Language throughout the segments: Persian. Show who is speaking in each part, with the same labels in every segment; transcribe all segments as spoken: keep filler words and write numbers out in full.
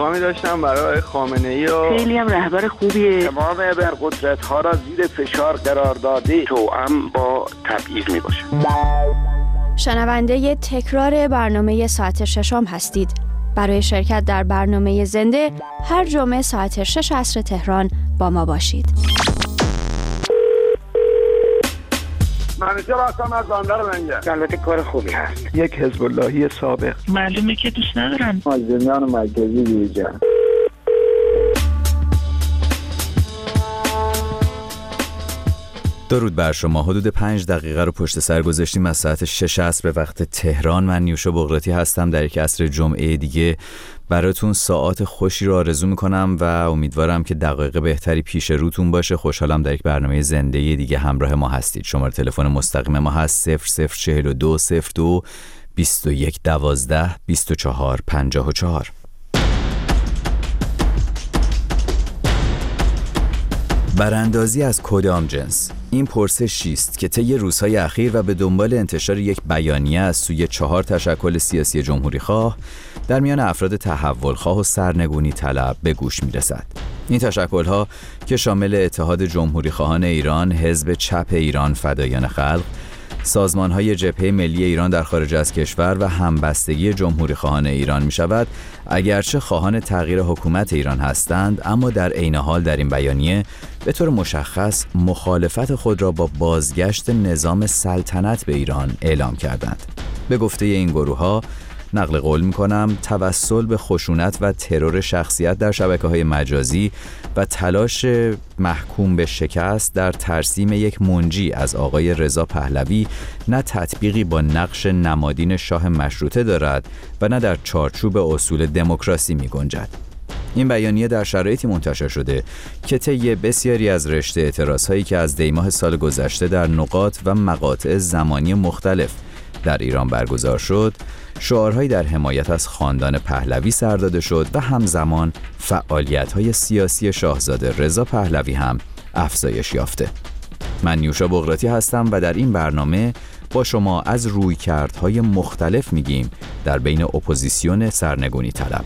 Speaker 1: پیغامی داشتم برای خامنه‌ای و
Speaker 2: خیلی هم رهبر خوبیه.
Speaker 3: تمام ابرقدرت‌ها را زیر فشار قرار داده، توأم با تبعیض میباشه.
Speaker 4: شنونده تکرار برنامه ساعت ششم هستید. برای شرکت در برنامه زنده هر جمعه ساعت شش عصر تهران با ما باشید.
Speaker 3: منیجر هستم از بندر منگه. البته کار خوبی هست.
Speaker 1: یک حزب اللهی سابق.
Speaker 2: معلومه که دوست ندارن.
Speaker 3: مازندران مرکزی بیرجان.
Speaker 5: درود بر شما. حدود پنج دقیقه رو پشت سر گذاشتیم از ساعت شش عصر به وقت تهران. من نیوشا بغراتی هستم. در یک عصر جمعه دیگه براتون ساعات خوشی رو آرزو میکنم و امیدوارم که دقایق بهتری پیش روتون باشه. خوشحالم در یک برنامه زنده دیگه همراه ما هستید. شماره تلفن مستقیم ما هست صفر صفر چهل و دو صفر دو بیست و یک دوازده بیست و چهار پنجاه و چهار. براندازی از کدام جنس؟ این پرسشی است که طی روزهای اخیر و به دنبال انتشار یک بیانیه از سوی چهار تشکل سیاسی جمهوریخواه در میان افراد تحولخواه و سرنگونی طلب به گوش میرسد. این تشکل‌ها که شامل اتحاد جمهوریخواهان ایران، حزب چپ ایران فدایان خلق، سازمان‌های جبهه ملی ایران در خارج از کشور و همبستگی جمهوریخواهان ایران می‌شود، اگرچه خواهان تغییر حکومت ایران هستند، اما در عین حال در این بیانیه به طور مشخص مخالفت خود را با بازگشت نظام سلطنت به ایران اعلام کردند. به گفته این گروه‌ها، نقل قول می‌کنم، توسل به خشونت و ترور شخصیت در شبکه‌های مجازی و تلاش محکوم به شکست در ترسیم یک منجی از آقای رضا پهلوی نه تطبیقی با نقش نمادین شاه مشروطه دارد و نه در چارچوب اصول دموکراسی می‌گنجد. این بیانیه در شرایطی منتشر شده که طی بسیاری از رشته اعتراض‌هایی که از دیماه سال گذشته در نقاط و مقاطع زمانی مختلف در ایران برگزار شد، شعارهایی در حمایت از خاندان پهلوی سر داده شد و همزمان فعالیت‌های سیاسی شاهزاده رضا پهلوی هم افزایش یافته. من نیوشا بغراتی هستم و در این برنامه با شما از رویکردهای مختلف میگیم در بین اپوزیسیون سرنگونی طلب.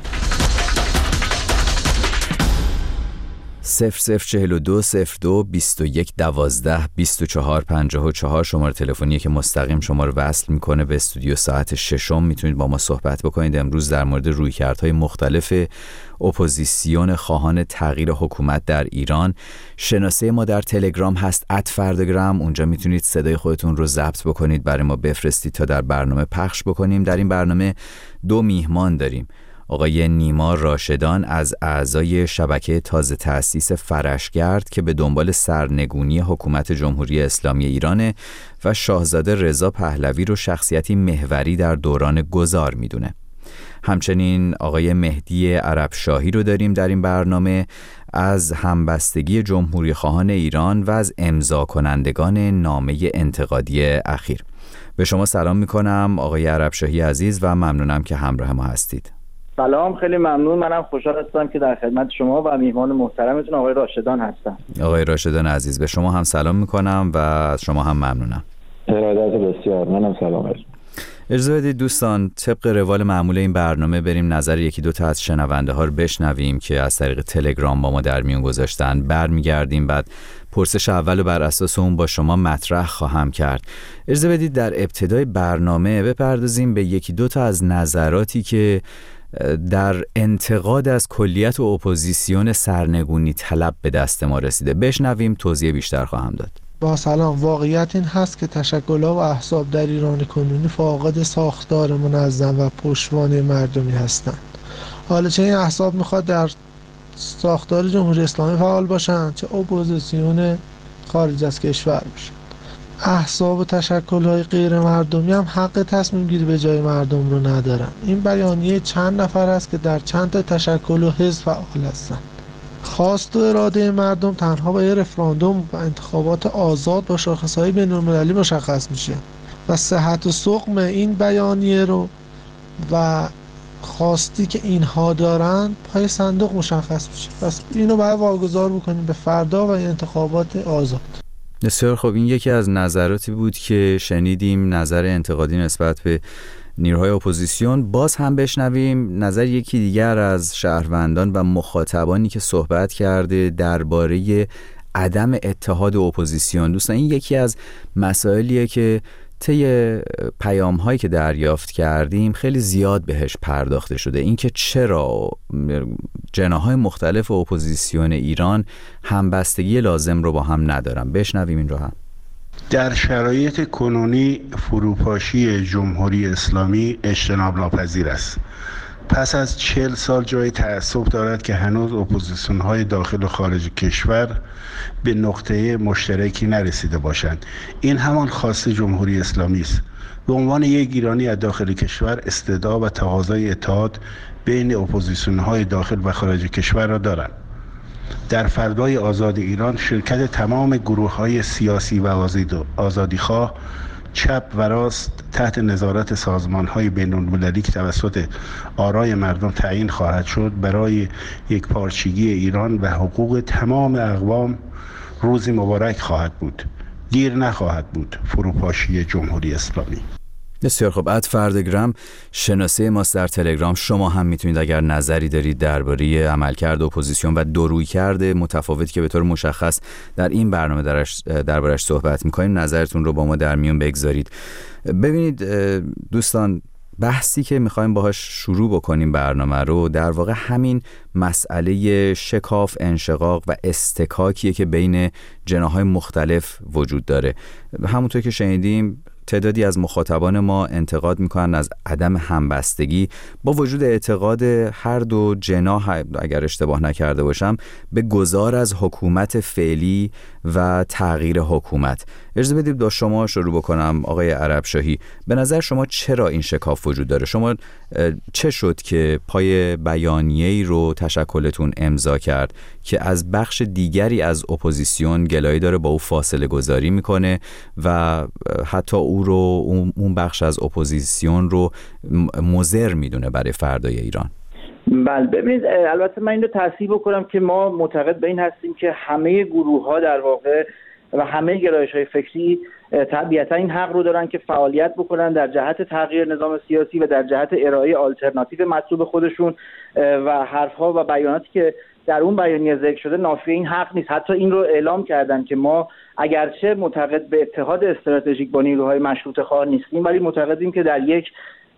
Speaker 5: صفر صفر چهل و دو صفر دو بیست و یک دوازده بیست و چهار پنجاه و چهار شماره تلفنیه که مستقیم شما رو وصل میکنه به استودیو ساعت ششم. میتونید با ما صحبت بکنید امروز در مورد رویکردهای مختلف اپوزیسیون خواهان تغییر حکومت در ایران. شناسه ما در تلگرام هست ات فردگرام. اونجا میتونید صدای خودتون رو ضبط بکنید برای ما بفرستید تا در برنامه پخش بکنیم. در این برنامه دو میهمان داریم. آقای نیما راشدان از اعضای شبکه تازه تأسیس فرشگرد که به دنبال سرنگونی حکومت جمهوری اسلامی ایرانه و شاهزاده رضا پهلوی رو شخصیتی محوری در دوران گذار میدونه. همچنین آقای مهدی عربشاهی رو داریم در این برنامه از همبستگی جمهوری خواهان ایران و از امضا کنندگان نامه انتقادی اخیر. به شما سلام میکنم آقای عربشاهی عزیز و ممنونم که همراه ما هستید.
Speaker 6: سلام، خیلی ممنون. منم خوشحال هستم که در خدمت شما و میهمان محترمتون آقای راشدان هستم.
Speaker 5: آقای راشدان عزیز، به شما هم سلام میکنم و از شما هم ممنونم.
Speaker 7: ارادت بسیار. منم سلام عرض.
Speaker 5: اجازه بدید دوستان طبق روال معمول این برنامه بریم نظر یکی دو تا از شنونده ها رو بشنویم که از طریق تلگرام با ما در میون گذاشتن. برمیگردیم بعد پرسش اول رو بر اساس اون با شما مطرح خواهم کرد. اجازه بدید در ابتدای برنامه بپردازیم به یکی دو تا از نظراتی که در انتقاد از کلیت و اپوزیسیون سرنگونی طلب به دست ما رسیده. بشنویم، توضیح بیشتر خواهم داد.
Speaker 8: با سلام. واقعیت این هست که تشکل‌ها و احزاب در ایران کنونی فاقد ساختار منظم و پشتوانه مردمی هستند. حالا چه این احزاب میخواد در ساختار جمهوری اسلامی فعال باشند چه اپوزیسیون خارج از کشور باشند. احزاب و تشکل‌های غیر مردمی هم حق تصمیم گیری به جای مردم رو ندارن. این بیانیه چند نفر است که در چند تا تشکل و حزب فعال هستند. خواست و اراده مردم تنها با یه رفراندوم و انتخابات آزاد با شاخص‌های بین‌المللی مشخص میشه و صحت و سقم این بیانیه رو و خواستی که اینها دارن پای صندوق مشخص میشه. پس اینو باید واگذار بکنیم به فردا و انتخابات آزاد.
Speaker 5: بسیار خوب. این یکی از نظراتی بود که شنیدیم، نظر انتقادی نسبت به نیروهای اپوزیسیون. باز هم بشنویم نظر یکی دیگر از شهروندان و مخاطبانی که صحبت کرده درباره عدم اتحاد اپوزیسیون. دوستان این یکی از مسائلیه که طی پیام هایی که دریافت کردیم خیلی زیاد بهش پرداخته شده، اینکه چرا جناح‌های مختلف اپوزیسیون ایران همبستگی لازم رو با هم ندارن. بشنویم این رو هم.
Speaker 9: در شرایط کنونی فروپاشی جمهوری اسلامی اجتناب ناپذیر است. پس از چهل سال جای تأسف دارد که هنوز اپوزیسیون‌های داخل و خارج کشور به نقطه مشترکی نرسیده باشند. این همان خواست جمهوری اسلامی است. به عنوان یک ایرانی از داخل کشور استعداد و تقاضای اتحاد بین اپوزیسیون‌های داخل و خارج کشور را دارند. در فردای آزاد ایران شرکت تمام گروه‌های سیاسی و آزادیخواه چپ و راست تحت نظارت سازمان‌های بین‌المللی که توسط آرای مردم تعیین خواهد شد برای یک پارچگی ایران و حقوق تمام اقوام روزی مبارک خواهد بود. دیر نخواهد بود فروپاشی جمهوری اسلامی.
Speaker 5: بسیار خب. اد فردگرام شناسه ماست در تلگرام. شما هم میتونید اگر نظری دارید درباره عملکرد اپوزیسیون و دو رویکرد متفاوتی که به طور مشخص در این برنامه درش دربارش صحبت میکنیم نظرتون رو با ما در میون بگذارید. ببینید دوستان، بحثی که میخوایم باهاش شروع بکنیم برنامه رو در واقع همین مسئله شکاف، انشقاق و استکاکیه که بین جناح‌های مختلف وجود داره. همونطور که شنیدیم تعدادی از مخاطبان ما انتقاد میکنن از عدم همبستگی با وجود اعتقاد هر دو جناح، اگر اشتباه نکرده باشم، به گذار از حکومت فعلی و تغییر حکومت. اجازه بدید با شما شروع بکنم آقای عربشاهی. به نظر شما چرا این شکاف وجود داره؟ شما چه شد که پای بیانیه‌ای رو تشکلتون امضا کرد که از بخش دیگری از اپوزیسیون گلایه داره با او فاصله گذاری میکنه و حتی او رو اون بخش از اپوزیسیون رو مضر میدونه برای فردای ایران؟
Speaker 6: بله ببینید، البته من این رو تصحیح بکنم که ما معتقد به این هستیم که همه گروه ها در واقع و همه گرایش های فکری طبیعتا این حق رو دارن که فعالیت بکنن در جهت تغییر نظام سیاسی و در جهت ارائه آلترناتیو مطلوب خودشون و حرفها و بیاناتی که در اون بیانیه ذکر شده نافی این حق نیست. حتی این رو اعلام کردن که ما اگرچه معتقد به اتحاد استراتژیک با نیروهای مشروطه خواه نیستیم، ولی معتقدیم که در یک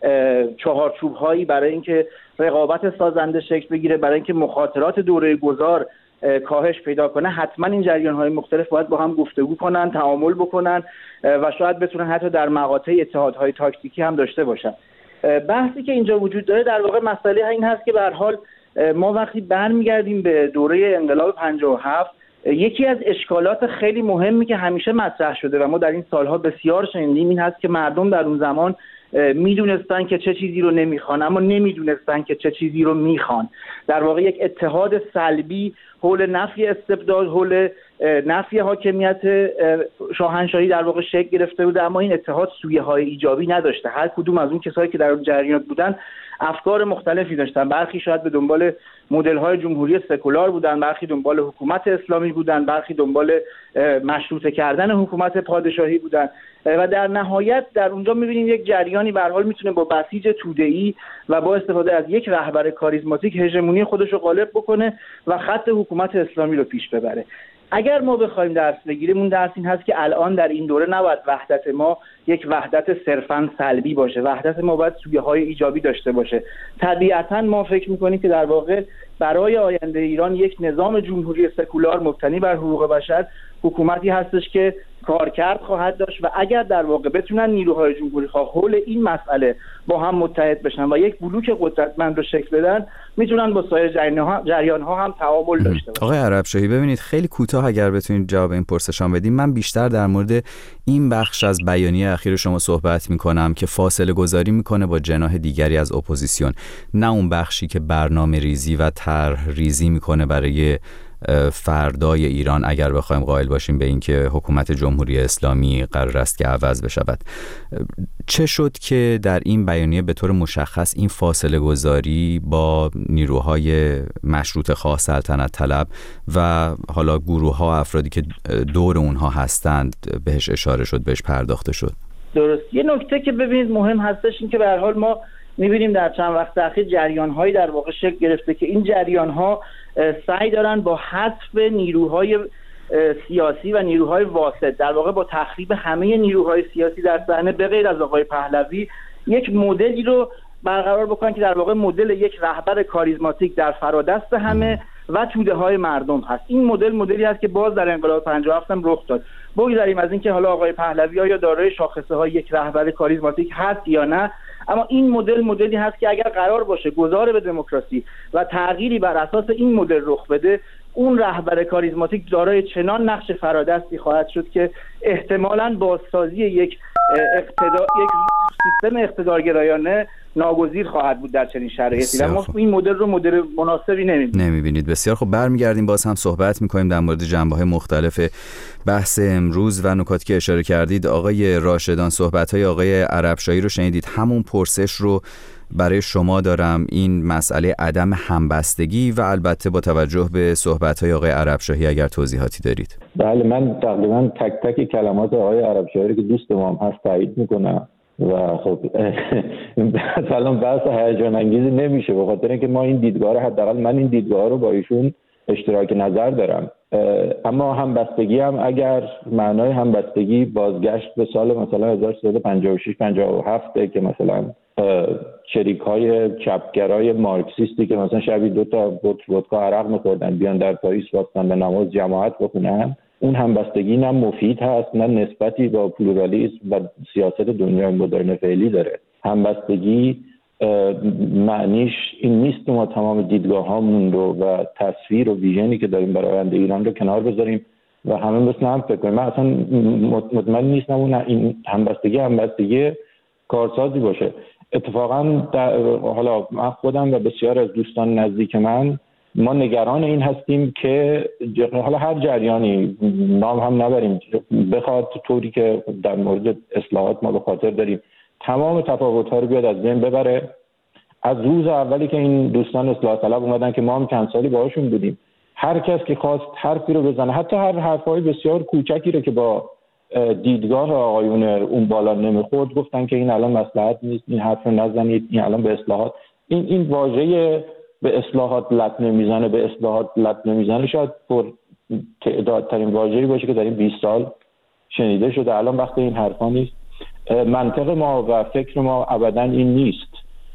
Speaker 6: چهارچوب هایی برای اینکه رقابت سازنده شکل بگیره، برای اینکه مخاطرات دوره گذار کاهش پیدا کنه، حتما این جریان های مختلف باید با هم گفتگو کنن، تعامل بکنن و شاید بتونن حتی در مقاطع اتحادهای تاکتیکی هم داشته باشن. بحثی که اینجا وجود داره در واقع مسئله این هست که به هر حال ما وقتی برمیگردیم به دوره انقلاب پنجاه و هفت، یکی از اشکالات خیلی مهمی که همیشه مطرح شده و ما در این سالها بسیار شنیدیم این هست که مردم در اون زمان میدونستن که چه چیزی رو نمیخوان، اما نمیدونستن که چه چیزی رو میخوان. در واقع یک اتحاد سلبی حول نفی استبداد، حول نفی حاکمیت شاهنشاهی در واقع شکل گرفته بوده، اما این اتحاد سویه های ایجابی نداشته. هر کدوم از اون کسایی که در اون جریانات بودن افکار مختلفی داشتن. برخی شاید به دنبال مدل های جمهوری سکولار بودن، برخی دنبال حکومت اسلامی بودن، برخی دنبال مشروطه کردن حکومت پادشاهی بودن و در نهایت در اونجا می‌بینیم یک جریانی به هر حال میتونه با بسیج توده‌ای و با استفاده از یک رهبر کاریزماتیک هژمونی خودش رو غالب بکنه و خط حکومت اسلامی رو پیش ببره. اگر ما بخوایم درس بگیریم، اون درس این هست که الان در این دوره نباید وحدت ما یک وحدت صرفاً سلبی باشه. وحدت ما باید سویه‌های ایجابی داشته باشه. طبیعتاً ما فکر می‌کنیم که در واقع برای آینده ایران یک نظام جمهوری سکولار مبتنی بر حقوق بشر حکومتی هستش که کارکرد خواهد داشت و اگر در واقع بتونن نیروهای جمهوری خواه حول این مسئله با هم متحد بشن و یک بلوک قدرتمند رو شکل بدن، میتونن با سایر جریان ها هم تعامل داشته باشن.
Speaker 5: آقای عربشاهی، ببینید خیلی کوتاه اگر بتونید جواب این پرسشام بدیم. من بیشتر در مورد این بخش از بیانیه اخیر شما صحبت میکنم که فاصله گذاری میکنه با جناح دیگری از اپوزیسیون، نه اون بخشی که برنامه ریزی و طرح ریزی میکنه برای فردای ایران اگر بخوایم قائل باشیم به اینکه حکومت جمهوری اسلامی قرار است که عوض بشود. چه شد که در این بیانیه به طور مشخص این فاصله گذاری با نیروهای مشروطه خواه، سلطنت طلب و حالا گروه ها، افرادی که دور اونها هستند بهش اشاره شد، بهش پرداخته شد؟
Speaker 6: درست. یه نکته که ببینید مهم هستش این که به هر حال ما می‌بینیم در چند وقت اخیر جریان‌هایی در واقع شکل گرفته که این جریان‌ها سعی دارن با حذف نیروهای سیاسی و نیروهای واسط، در واقع با تخریب همه نیروهای سیاسی در صحنه به غیر از آقای پهلوی، یک مدلی رو برقرار بکنن که در واقع مدل یک رهبر کاریزماتیک در فرادست همه و توده های مردم هست. این مدل مدلی هست که باز در انقلاب پنجاه و هفت هم رخ داد. بگذاریم از اینکه حالا آقای پهلوی آیا دارای شاخصه های یک رهبر کاریزماتیک هست یا نه، اما این مدل مدلی هست که اگر قرار باشه گذار به دموکراسی و تغییری بر اساس این مدل رخ بده، اون رهبر کاریزماتیک دارای چنان نقش فرادستی خواهد شد که احتمالاً بازسازی یک اقتدار یک سیستم اقتدارگرایانه ناگزیر خواهد بود در چنین شرایطی و ما این مدل رو مدل مناسبی نمی‌بینیم.
Speaker 5: نمی‌بینید. بسیار خب، برمیگردیم باز هم صحبت می‌کنیم در مورد جنبه‌های مختلف بحث امروز و نکاتی که اشاره کردید. آقای راشدان، صحبت‌های آقای عربشاهی رو شنیدید. همون پرسش رو برای شما دارم، این مسئله عدم همبستگی و البته با توجه به صحبت‌های آقای عربشاهی اگر توضیحاتی دارید.
Speaker 7: بله، من تقریبا تک تک کلمات آقای عربشاهی که دوست ما هم هست تایید میکنم و خب مثلا بحث هیجان انگیزی نمیشه به خاطر اینکه ما این دیدگاه رو، حداقل من این دیدگاه رو با ایشون اشتراک نظر دارم. اما همبستگی هم اگر معنای همبستگی بازگشت به سال مثلا هزار و سیصد و پنجاه و شش پنجاه و هفت که مثلا شریک های چپگرای مارکسیستی که مثلا شبی دو تا بطر ودکا عرق می‌خوردن بیان در پاریس واسطن به نماز جماعت بخونن، اون همبستگی نه مفید هست نه نسبتی با پلورالیسم و سیاست دنیای مدرن فعلی داره. همبستگی معنیش این نیست که ما تمام دیدگاه هامون رو و تصویر و ویژنی که داریم برای آینده ایران رو کنار بذاریم و همه مثل هم فکر کنیم. من اصلا مطمئن نیستم اون این همبستگی همبستگی کارسازی باشه. اتفاقا حالا من خودم و بسیار از دوستان نزدیک من ما نگران این هستیم که حالا هر جریانی نام هم نبریم بخواد طوری که در مورد اصلاحات ما به خاطر داریم تمام تفاوت‌ها رو بیاد از بین ببره. از روز اولی که این دوستان اصلاح طلب اومدن که ما هم چند سالی باهاشون بودیم، هر کس که خواست حرفی رو بزنه، حتی هر حرفای بسیار کوچکی رو که با دیدگاه آقایون اون بالا نمیخورد، گفتن که این الان مصلحت نیست، این حرف رو نزنید، این الان به اصلاحات، این این واژه به اصلاحات لط نمیزنه، به اصلاحات لط نمیزنه شاید پر تعدادترین واژه‌ای باشه که در این بیست سال شنیده شده. الان وقت این حرفا نیست. منطق ما و فکر ما ابداً این نیست.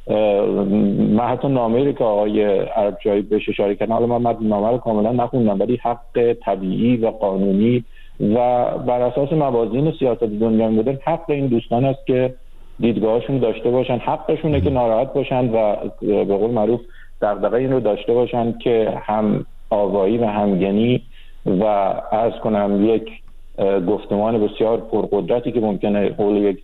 Speaker 7: من حتی نامه‌ای که آقای عربشاهی بهش اشاره کردن، حالا من نامه رو کاملا نخوندم، ولی حق طبیعی و قانونی و بر اساس موازین سیاست دنیای مدرن حق این دوستان است که دیدگاهشون داشته باشن، حقشونه که ناراحت باشن و به قول معروف دغدغه این رو داشته باشن که هم آوایی و همگنی و عرض کنم یک گفتمان بسیار پرقدرتی که ممکنه حول یک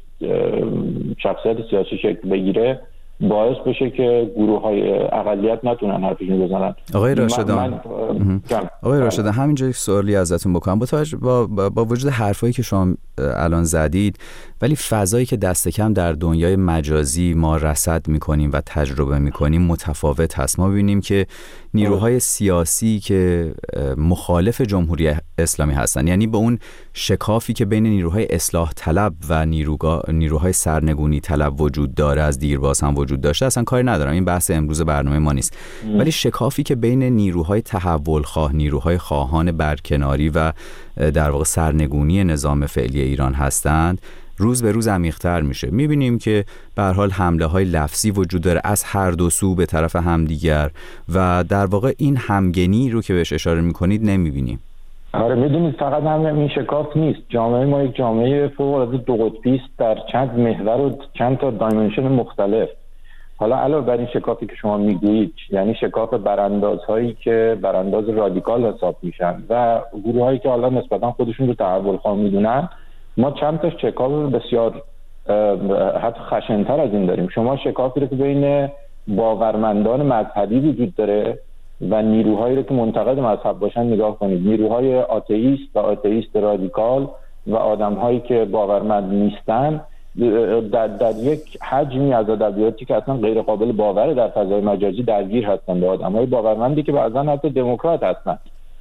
Speaker 7: شخصیت سیاسی شکل بگیره باعث بشه که گروه های اقلیت نتونن حرفشون بزنن.
Speaker 5: آقای راشدان، آقای راشدان همینجا یک سوالی ازتون بکنم. با با, با وجود حرفایی که شما الان زدید، ولی فضایی که دست کم در دنیای مجازی ما رصد میکنیم و تجربه میکنیم متفاوت هست. ما ببینیم که نیروهای سیاسی که مخالف جمهوری اسلامی هستن، یعنی به اون شکافی که بین نیروهای اصلاح طلب و نیروگاه نیروهای سرنگونی طلب وجود داره از دیرباز هم وجود داشته، اصلا کاری ندارم، این بحث امروز برنامه ما نیست. ام. ولی شکافی که بین نیروهای تحول خواه، نیروهای خواهان برکناری و در واقع سرنگونی نظام فعلی ایران هستند روز به روز عمیق‌تر میشه. میبینیم که به هر حال حمله های لفظی وجود داره از هر دو سو به طرف همدیگر و در واقع این همگنی رو که بهش اشاره میکنید نمیبینیم.
Speaker 7: آره میدونید فقط هم این شکاف نیست. جامعه ما یک جامعه فوق‌العاده دو قطبی است در چند محور و چند تا دایمنشن مختلف. حالا علاوه بر این شکافی که شما میگویید، یعنی شکاف براندازهایی که برانداز رادیکال حساب میشن و گروهایی که حالا نسبتا خودشون رو تحول خواه میدونن، ما چند تا شکاف بسیار حتی خشن‌تر از این داریم. شما شکافی رو که بین باورمندان مذهبی وجود داره و نیروهایی رو که منتقد مذهب باشن نگاه کنید. نیروهای آتئیست و آتئیست رادیکال و آدم‌هایی که باورمند نیستن در, در یک حجمی از ادبیاتی که اصلا غیر قابل باوره در فضای مجازی درگیر هستن با آدم‌های باورمندی که بعضا حتی دموکرات هستن.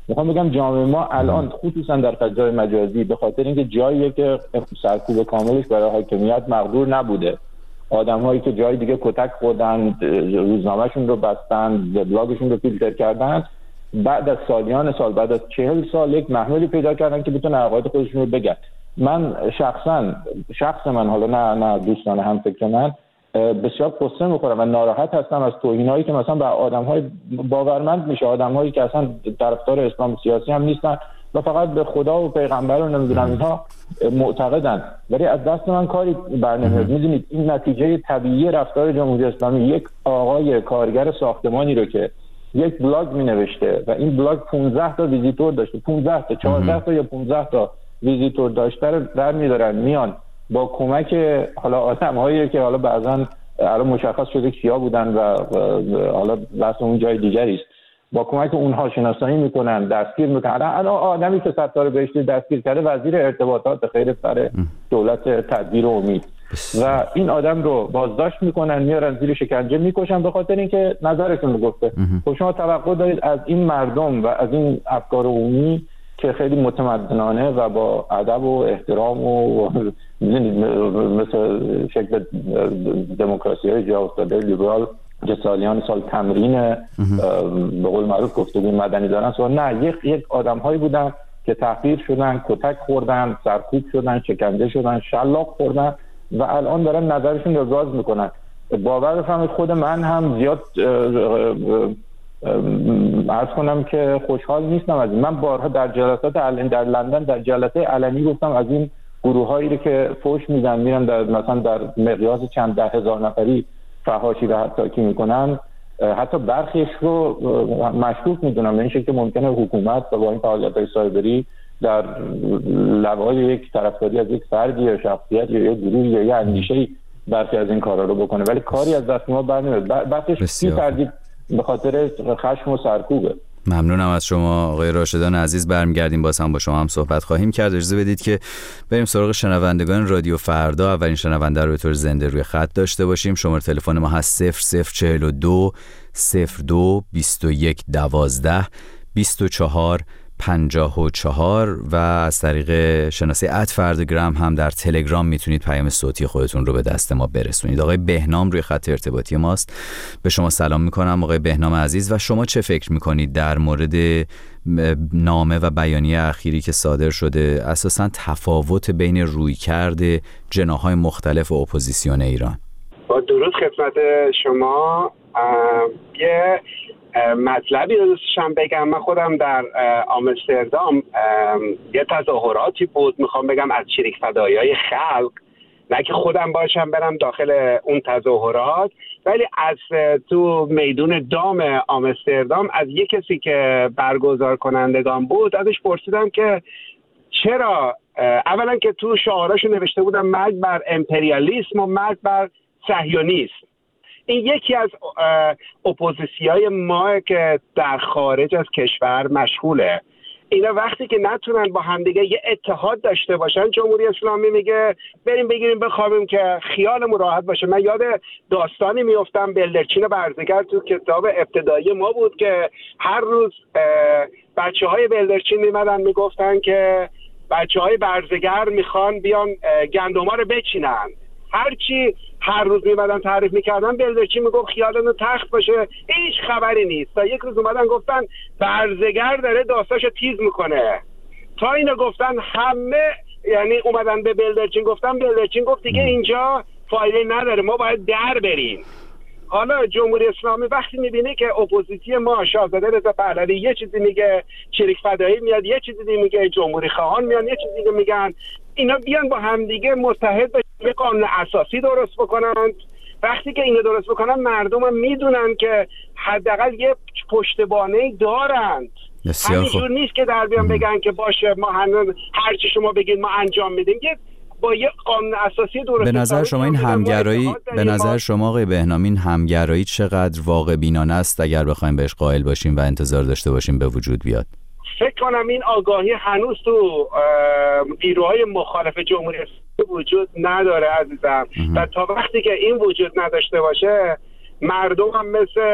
Speaker 7: میخوام بگم جامعه ما الان خصوصا در فضای مجازی به خاطر اینکه جاییه که سرکوب کاملش برای حاکمیت مقدور نبوده، آدم‌هایی که جای دیگه کتک خوردن، روزنامه‌شون رو بستن، وبلاگشون رو فیلتر کردن، بعد از سالیان سال، بعد از چهل سال یک محمولی پیدا کردن که بتونه عقاید خودشون رو بگن. من شخصا شخص من حالا نه نه دوستان هم فکر من بسیار قصه میخورم و ناراحت هستم از توهینایی که مثلا به آدم‌های باورمند میشه، آدم‌هایی که اصلا طرفدار اسلام سیاسی هم نیستن و فقط به خدا و پیغمبر و نمیدونم اینها معتقدن، ولی از دست من کاری برنمیاد. میدونید این نتیجه طبیعی رفتار جمهوری اسلامی. یک آقای کارگر ساختمانی رو که یک بلاگ مینوشته و این بلاگ پانزده تا ویزیتور داشته، پانزده تا چهارده تا یا پانزده تا ویزیتور داشته رو در میدارن، میان با کمک حالا آدم‌هایی که حالا بعضن الان مشخص شده کیا بودن و حالا بحث اون جای دیگری است، با کمک اونها شناسایی میکنن، دستگیر میکنن. الان آدمی که ستاره بهشتی دستگیر کرده وزیر ارتباطات خیر سر دولت تدبیر و امید و این آدم رو بازداشت میکنن، میارن زیر شکنجه میکشن به خاطر اینکه نظرشون رو گفته. خب شما توقع دارید از این مردم و از این افکار عمومی که خیلی متمدنانه و با ادب و احترام و مثل شکل دموکراسی های جا افتاده لیبرال که سالیان سال تمرین به قول معروف گفتگو مدنی دارن، سوال نه، یک یک آدم هایی بودن که تحقیر شدن، کتک خوردن، سرکوب شدن، شکنجه شدن، شلاق خوردن و الان دارن نظرشون رو باز میکنن. باور بفرمایید خود من هم زیاد عرض کنم که خوشحال نیستم از این. من بارها در جلسات علنی در لندن در جلسه علنی گفتم از این گروه هایی که فوش میدن میرن در مثلا در مقیاس چند ده هزار نفری فحاشی و حتی میکنن، حتی برخیش رو مشکوک میدونم به این شکل که ممکنه حکومت با این فعالیت‌های سایبری در لوای یک طرفداری از یک فردی یا شخصیت یا یک گروه یا یک اندیشه‌ای برخی از این کارا رو بکنه، ولی کاری از دست ما برنمیاد. بعدش کی تردید به خاطر خشم و سرکوبه.
Speaker 5: ممنونم از شما آقای راشدان عزیز. برمیگردیم باز هم با شما هم صحبت خواهیم کرد. اجازه بدید که بریم سراغ شنوندگان رادیو فردا. اولین شنونده رو به طور زنده روی خط داشته باشیم. شماره تلفن ما هست صفر صفر چهل و دو صفر دو بیست و یک دوازده بیست و چهار پنجاه و چهار و از طریق شناسه ات فرداگرام هم در تلگرام میتونید پیام صوتی خودتون رو به دست ما برسونید. آقای بهنام روی خط ارتباطی ماست. به شما سلام میکنم آقای بهنام عزیز و شما چه فکر میکنید در مورد نامه و بیانیه اخیری که صادر شده، اساساً تفاوت بین رویکرد جناح‌های مختلف اپوزیسیون ایران؟
Speaker 10: با درود خدمت شما. یه مطلبی رو دوستشم بگم. من خودم در آمستردام یه تظاهراتی بود، میخوام بگم از چریک فدایی‌های خلق، نه که خودم باشم برم داخل اون تظاهرات، ولی از تو میدون دام آمستردام از یک کسی که برگزار کنندگان بود ازش پرسیدم که چرا اولا که تو شعاراشو نوشته بودم مرگ بر امپریالیسم و مرگ بر صهیونیسم. این یکی از اپوزیسیای ما که در خارج از کشور مشغوله. اینا وقتی که نتونن با همدیگه یه اتحاد داشته باشن، جمهوری اسلامی میگه بریم بگیریم بخوابیم که خیالمون راحت باشه. من یاد داستانی میافتم بلدرچین برزگر تو کتاب ابتدایی ما بود که هر روز بچه های بلدرچین میمدن میگفتن که بچه های برزگر میخوان بیان گندما رو بچینن. هرچی هر روز میمدن تعریف میکردن بلدرچین میگفت خیالتون تخت باشه، هیچ خبری نیست. تا یک روز اومدن گفتن برزگر داره داستاشو تیز میکنه. تا اینو گفتن همه، یعنی اومدن به بلدرچین گفتن، بلدرچین گفت دیگه اینجا فایده نداره، ما باید در بریم. حالا جمهوری اسلامی وقتی میبینه که اپوزیسیون ما شاهزاده رضا پهلوی یه چیزی میگه، چریک فدایی میاد یه چیزی میگه، جمهوری خواهان میان یه چیزی میگن، اینا بیان با همدیگه متحد بشن یه قانون اساسی درست بکنن. وقتی که اینو درست بکنن مردم هم میدونن که حداقل یه پشتوانه‌ای دارند. همینجور نیست که در بیان بگن که باشه ما هر چی شما بگید ما انجام میدیم. یه با یه قانون اساسی درست.
Speaker 5: به نظر شما این همگرایی به نظر شما آقای بهنام این همگرایی چقدر واقع بینانه است اگر بخوایم بهش قائل باشیم و انتظار داشته باشیم به وجود بیاد؟
Speaker 10: فکر کنم این آگاهی هنوز تو نیروهای مخالف جمهوری اسلامی وجود نداره عزیزم. و تا وقتی که این وجود نداشته باشه مردم هم مثل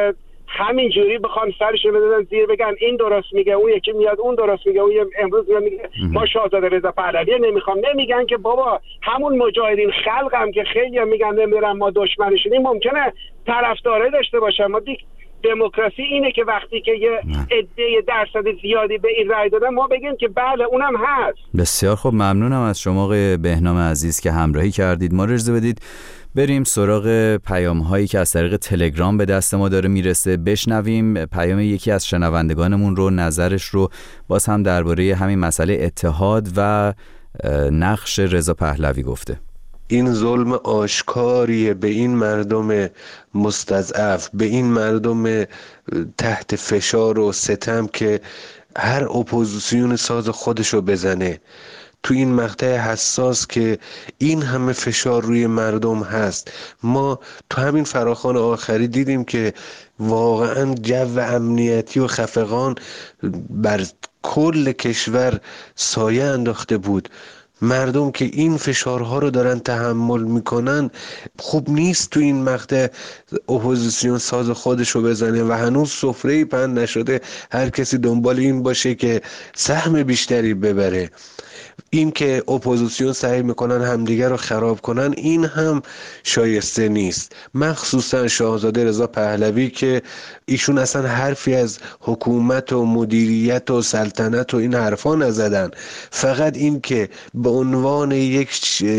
Speaker 10: همینجوری بخوان سرشو بدن زیر بگن این درست میگه، اون یکی میاد اون درست میگه، اون امروز میاد میگه ما شاهزاده رضا پهلوی نمیخوام. نمیگن که بابا همون مجاهدین خلقم که خیلی میگن نمیرن ما دشمنشونیم، ممکنه طرفدارای داشته باشن. ما دیگه دموکراسی اینه که وقتی که یه عده درصد زیادی به این رأی دادن ما بگیم که بله اونم هست.
Speaker 5: بسیار خوب، ممنونم از شما آقای بهنام عزیز که همراهی کردید. ما رو اجازه بدید بریم سراغ پیام هایی که از طریق تلگرام به دست ما داره میرسه. بشنویم پیام یکی از شنوندگانمون رو، نظرش رو باز هم درباره همین مسئله اتحاد و نقش رضا پهلوی گفته.
Speaker 11: این ظلم آشکاریه به این مردم مستضعف، به این مردم تحت فشار و ستم که هر اپوزیسیون ساز خودشو بزنه تو این مقطع حساس که این همه فشار روی مردم هست. ما تو همین فراخوان آخری دیدیم که واقعا جو امنیتی و خفقان بر کل کشور سایه انداخته بود. مردم که این فشارها رو دارن تحمل میکنن، خوب نیست تو این مقطع اپوزیسیون ساز خودشو بزنه و هنوز سفره‌ای پهن نشده هر کسی دنبال این باشه که سهم بیشتری ببره. این که اپوزیسیون سعی میکنن همدیگر رو خراب کنن این هم شایسته نیست، مخصوصا شاهزاده رضا پهلوی که ایشون اصلا حرفی از حکومت و مدیریت و سلطنت و این حرفا نزدن. فقط این که به عنوان یک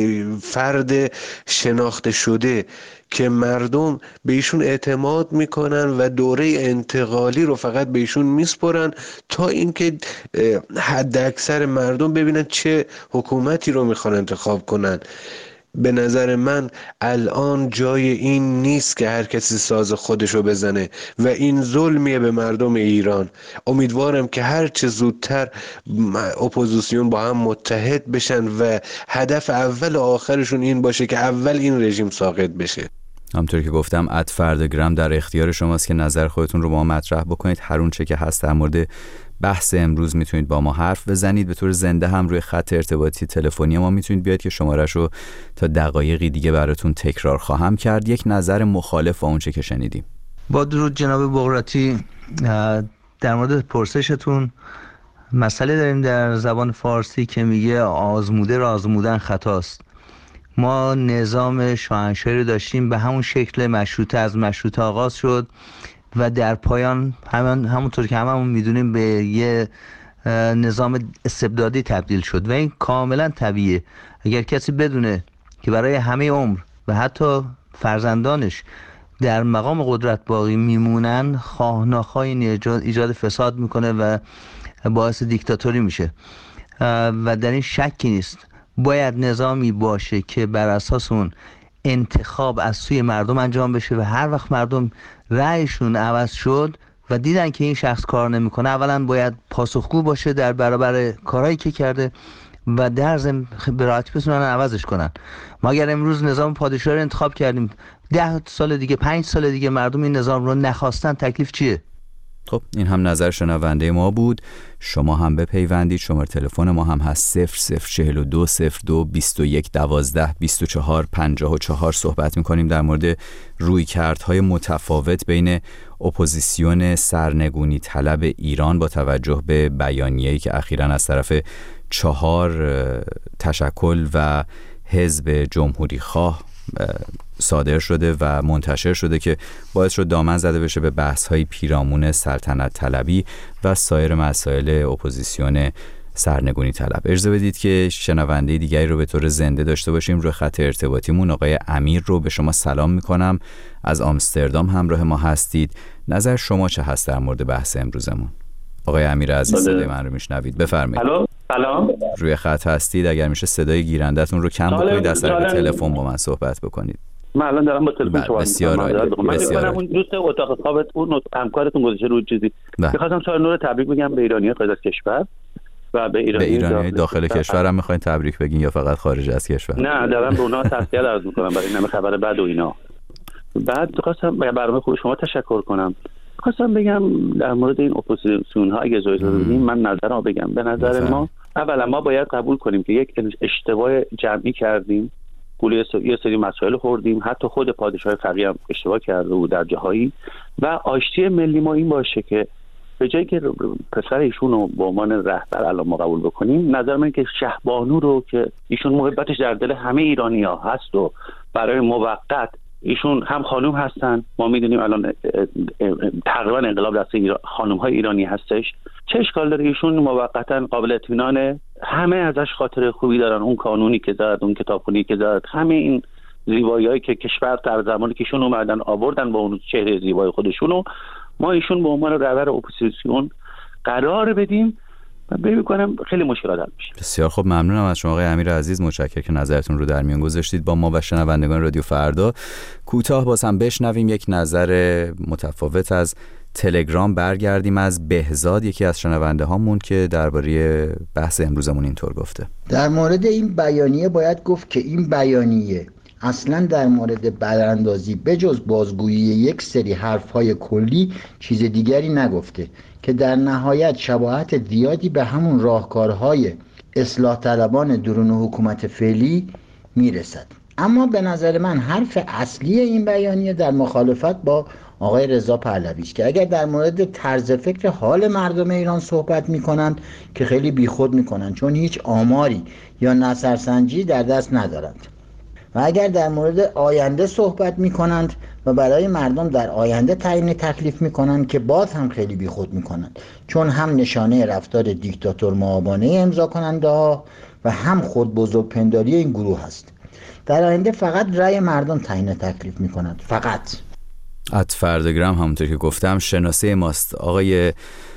Speaker 11: فرد شناخته شده که مردم به ایشون اعتماد میکنن و دوره انتقالی رو فقط به ایشون میسپرن تا اینکه حد اکثر مردم ببینن چه حکومتی رو میخوان انتخاب کنن. به نظر من الان جای این نیست که هر کسی ساز خودشو بزنه و این ظلمیه به مردم ایران. امیدوارم که هر چه زودتر اپوزیسیون با هم متحد بشن و هدف اول و آخرشون این باشه که اول این رژیم ساقط بشه.
Speaker 5: همونطور که گفتم اد فردگرام در اختیار شماست که نظر خودتون رو با ما مطرح بکنید. هر اون چه که هست در مورد بحث امروز میتونید با ما حرف بزنید. به طور زنده هم روی خط ارتباطی تلفنی ما میتونید بیاید که شماره‌اش رو تا دقایقی دیگه براتون تکرار خواهم کرد. یک نظر مخالف با اون چه که شنیدیم.
Speaker 12: با درود جناب بغراتی، در مورد پرسشتون مسئله داریم در زبان فارسی که میگه آزموده را آزمودن خطاست. ما نظام شاهنشاهی رو داشتیم به همون شکل مشروطه، از مشروطه آغاز شد و در پایان همون همونطور که هممون میدونیم به یه نظام استبدادی تبدیل شد و این کاملا طبیعیه. اگر کسی بدونه که برای همه عمر و حتی فرزندانش در مقام قدرت باقی میمونن، خواه ناخواه این ایجاد فساد میکنه و باعث دیکتاتوری میشه و در این شکی نیست. باید نظامی باشه که بر اساس اون انتخاب از سوی مردم انجام بشه و هر وقت مردم رأیشون عوض شد و دیدن که این شخص کار نمیکنه، اولا باید پاسخگو باشه در برابر کارهایی که کرده و در ضمن به راحتی بتونن عوضش کنن. ما اگر امروز نظام پادشاهی رو انتخاب کردیم، ده سال دیگه، پنج سال دیگه مردم این نظام رو نخواستن، تکلیف چیه؟
Speaker 5: خب این هم نظر شنونده ما بود. شما هم بپیوندید. شماره تلفن ما هم هست صفر صفر چهل و دو صفر دو بیست و یک دوازده بیست و چهار پنجاه و چهار. صحبت میکنیم در مورد رویکردهای متفاوت بین اپوزیسیون سرنگونی طلب ایران با توجه به بیانیه‌ای که اخیراً از طرف چهار تشکل و حزب جمهوری خواه صادر شده و منتشر شده که باعث شد دامن زده بشه به بحث‌های پیرامون سلطنت طلبی و سایر مسائل اپوزیسیون سرنگونی طلب. اجازه بدید که شنونده دیگری رو به طور زنده داشته باشیم. روی خط ارتباطیمون آقای امیر رو به شما سلام میکنم، از آمستردام همراه ما هستید. نظر شما چه هست در مورد بحث امروزمون؟ آقای امیر عزیز صدای من رو میشنوید؟ بفرمایید.
Speaker 13: الو، سلام.
Speaker 5: روی خط هستید، اگر میشه صدای گیرندتون رو کم بکنید، از طریق تلفن با من صحبت بکنید.
Speaker 13: من الان دارم با تلفن صحبت
Speaker 5: می‌کنم.
Speaker 13: من فکر کنم اون دوست اتاق خوابت اون همکارتون گذاشته رو چیزی. می‌خواستم سال نو رو تبریک بگم به ایرانی‌های خارج از کشور و به ایرانی
Speaker 5: به ایرانی داخل, داخل کشور هم می‌خواید تبریک بگین یا فقط خارج از کشور؟
Speaker 13: نه، دارم به اونها تسلیت عرض می‌کنم برای این همه خبر بد و اینا. بعد می‌خواستم برنامه خوب شما تشکر کنم. می‌خواستم بگم در مورد این اپوزیسیون‌ها اگه اجازه بدین من نظرمو بگم. به نظر ما اولا ما باید قبول کنیم که یک اشتباه جمعی کردیم گلوی یه سری مسائل خوردیم، حتی خود پادشاه فقیه هم اشتباه کرده بود در جاهایی. و آشتی ملی ما این باشه که به جایی که پسر ایشون رو به عنوان رهبر الان ما قبول بکنیم، نظر من که شهبانو رو که ایشون محبتش در دل همه ایرانی‌ها هست و برای موقت ایشون هم خانوم هستن، ما میدونیم الان تقریبا انقلاب دست ایران خانوم‌های ایرانی هستش، چه اشکال داره ایشون موقتا قابل اطمینانه، همه ازش خاطره خوبی دارن، اون قانونی که زد، اون کتابخونی که زد، همه این زیبایی‌هایی که کشور در زمانی که ایشون اومدن آوردن با اون چهره زیبای خودشونو، ما ایشون به عنوان رهبر اپوزیسیون قرار بدیم و ببین کنم خیلی مشکلات حل میشه.
Speaker 5: بسیار خوب، ممنونم از شما آقای امیر عزیز، متشکرم که نظرتون رو در میان گذاشتید با ما و شنوندگان رادیو فردا. کوتاه باز هم بشنویم یک نظر متفاوت از تلگرام. برگردیم از بهزاد، یکی از شنونده هامون که درباره بحث امروزمون اینطور گفته:
Speaker 14: در مورد این بیانیه باید گفت که این بیانیه اصلا در مورد براندازی بجز بازگویی یک سری حرفهای کلی چیز دیگری نگفته که در نهایت شباهت زیادی به همون راهکارهای اصلاح طلبان درون حکومت فعلی میرسد. اما به نظر من حرف اصلی این بیانیه در مخالفت با آقای رضا پهلوی است که اگر در مورد طرز فکر حال مردم ایران صحبت میکنند که خیلی بیخود میکنند، چون هیچ آماری یا نظرسنجی در دست ندارند، و اگر در مورد آینده صحبت میکنند و برای مردم در آینده تعیین تکلیف میکنند که باز هم خیلی بیخود میکنند، چون هم نشانه رفتار دیکتاتور مآبانه امضا کننده ها و هم خود بزرگپنداری این گروه هست. در آینده فقط رأی مردم تعیین تکلیف میکنند، فقط.
Speaker 5: ات فردگرام همونطور که گفتم شناسه ماست. آقای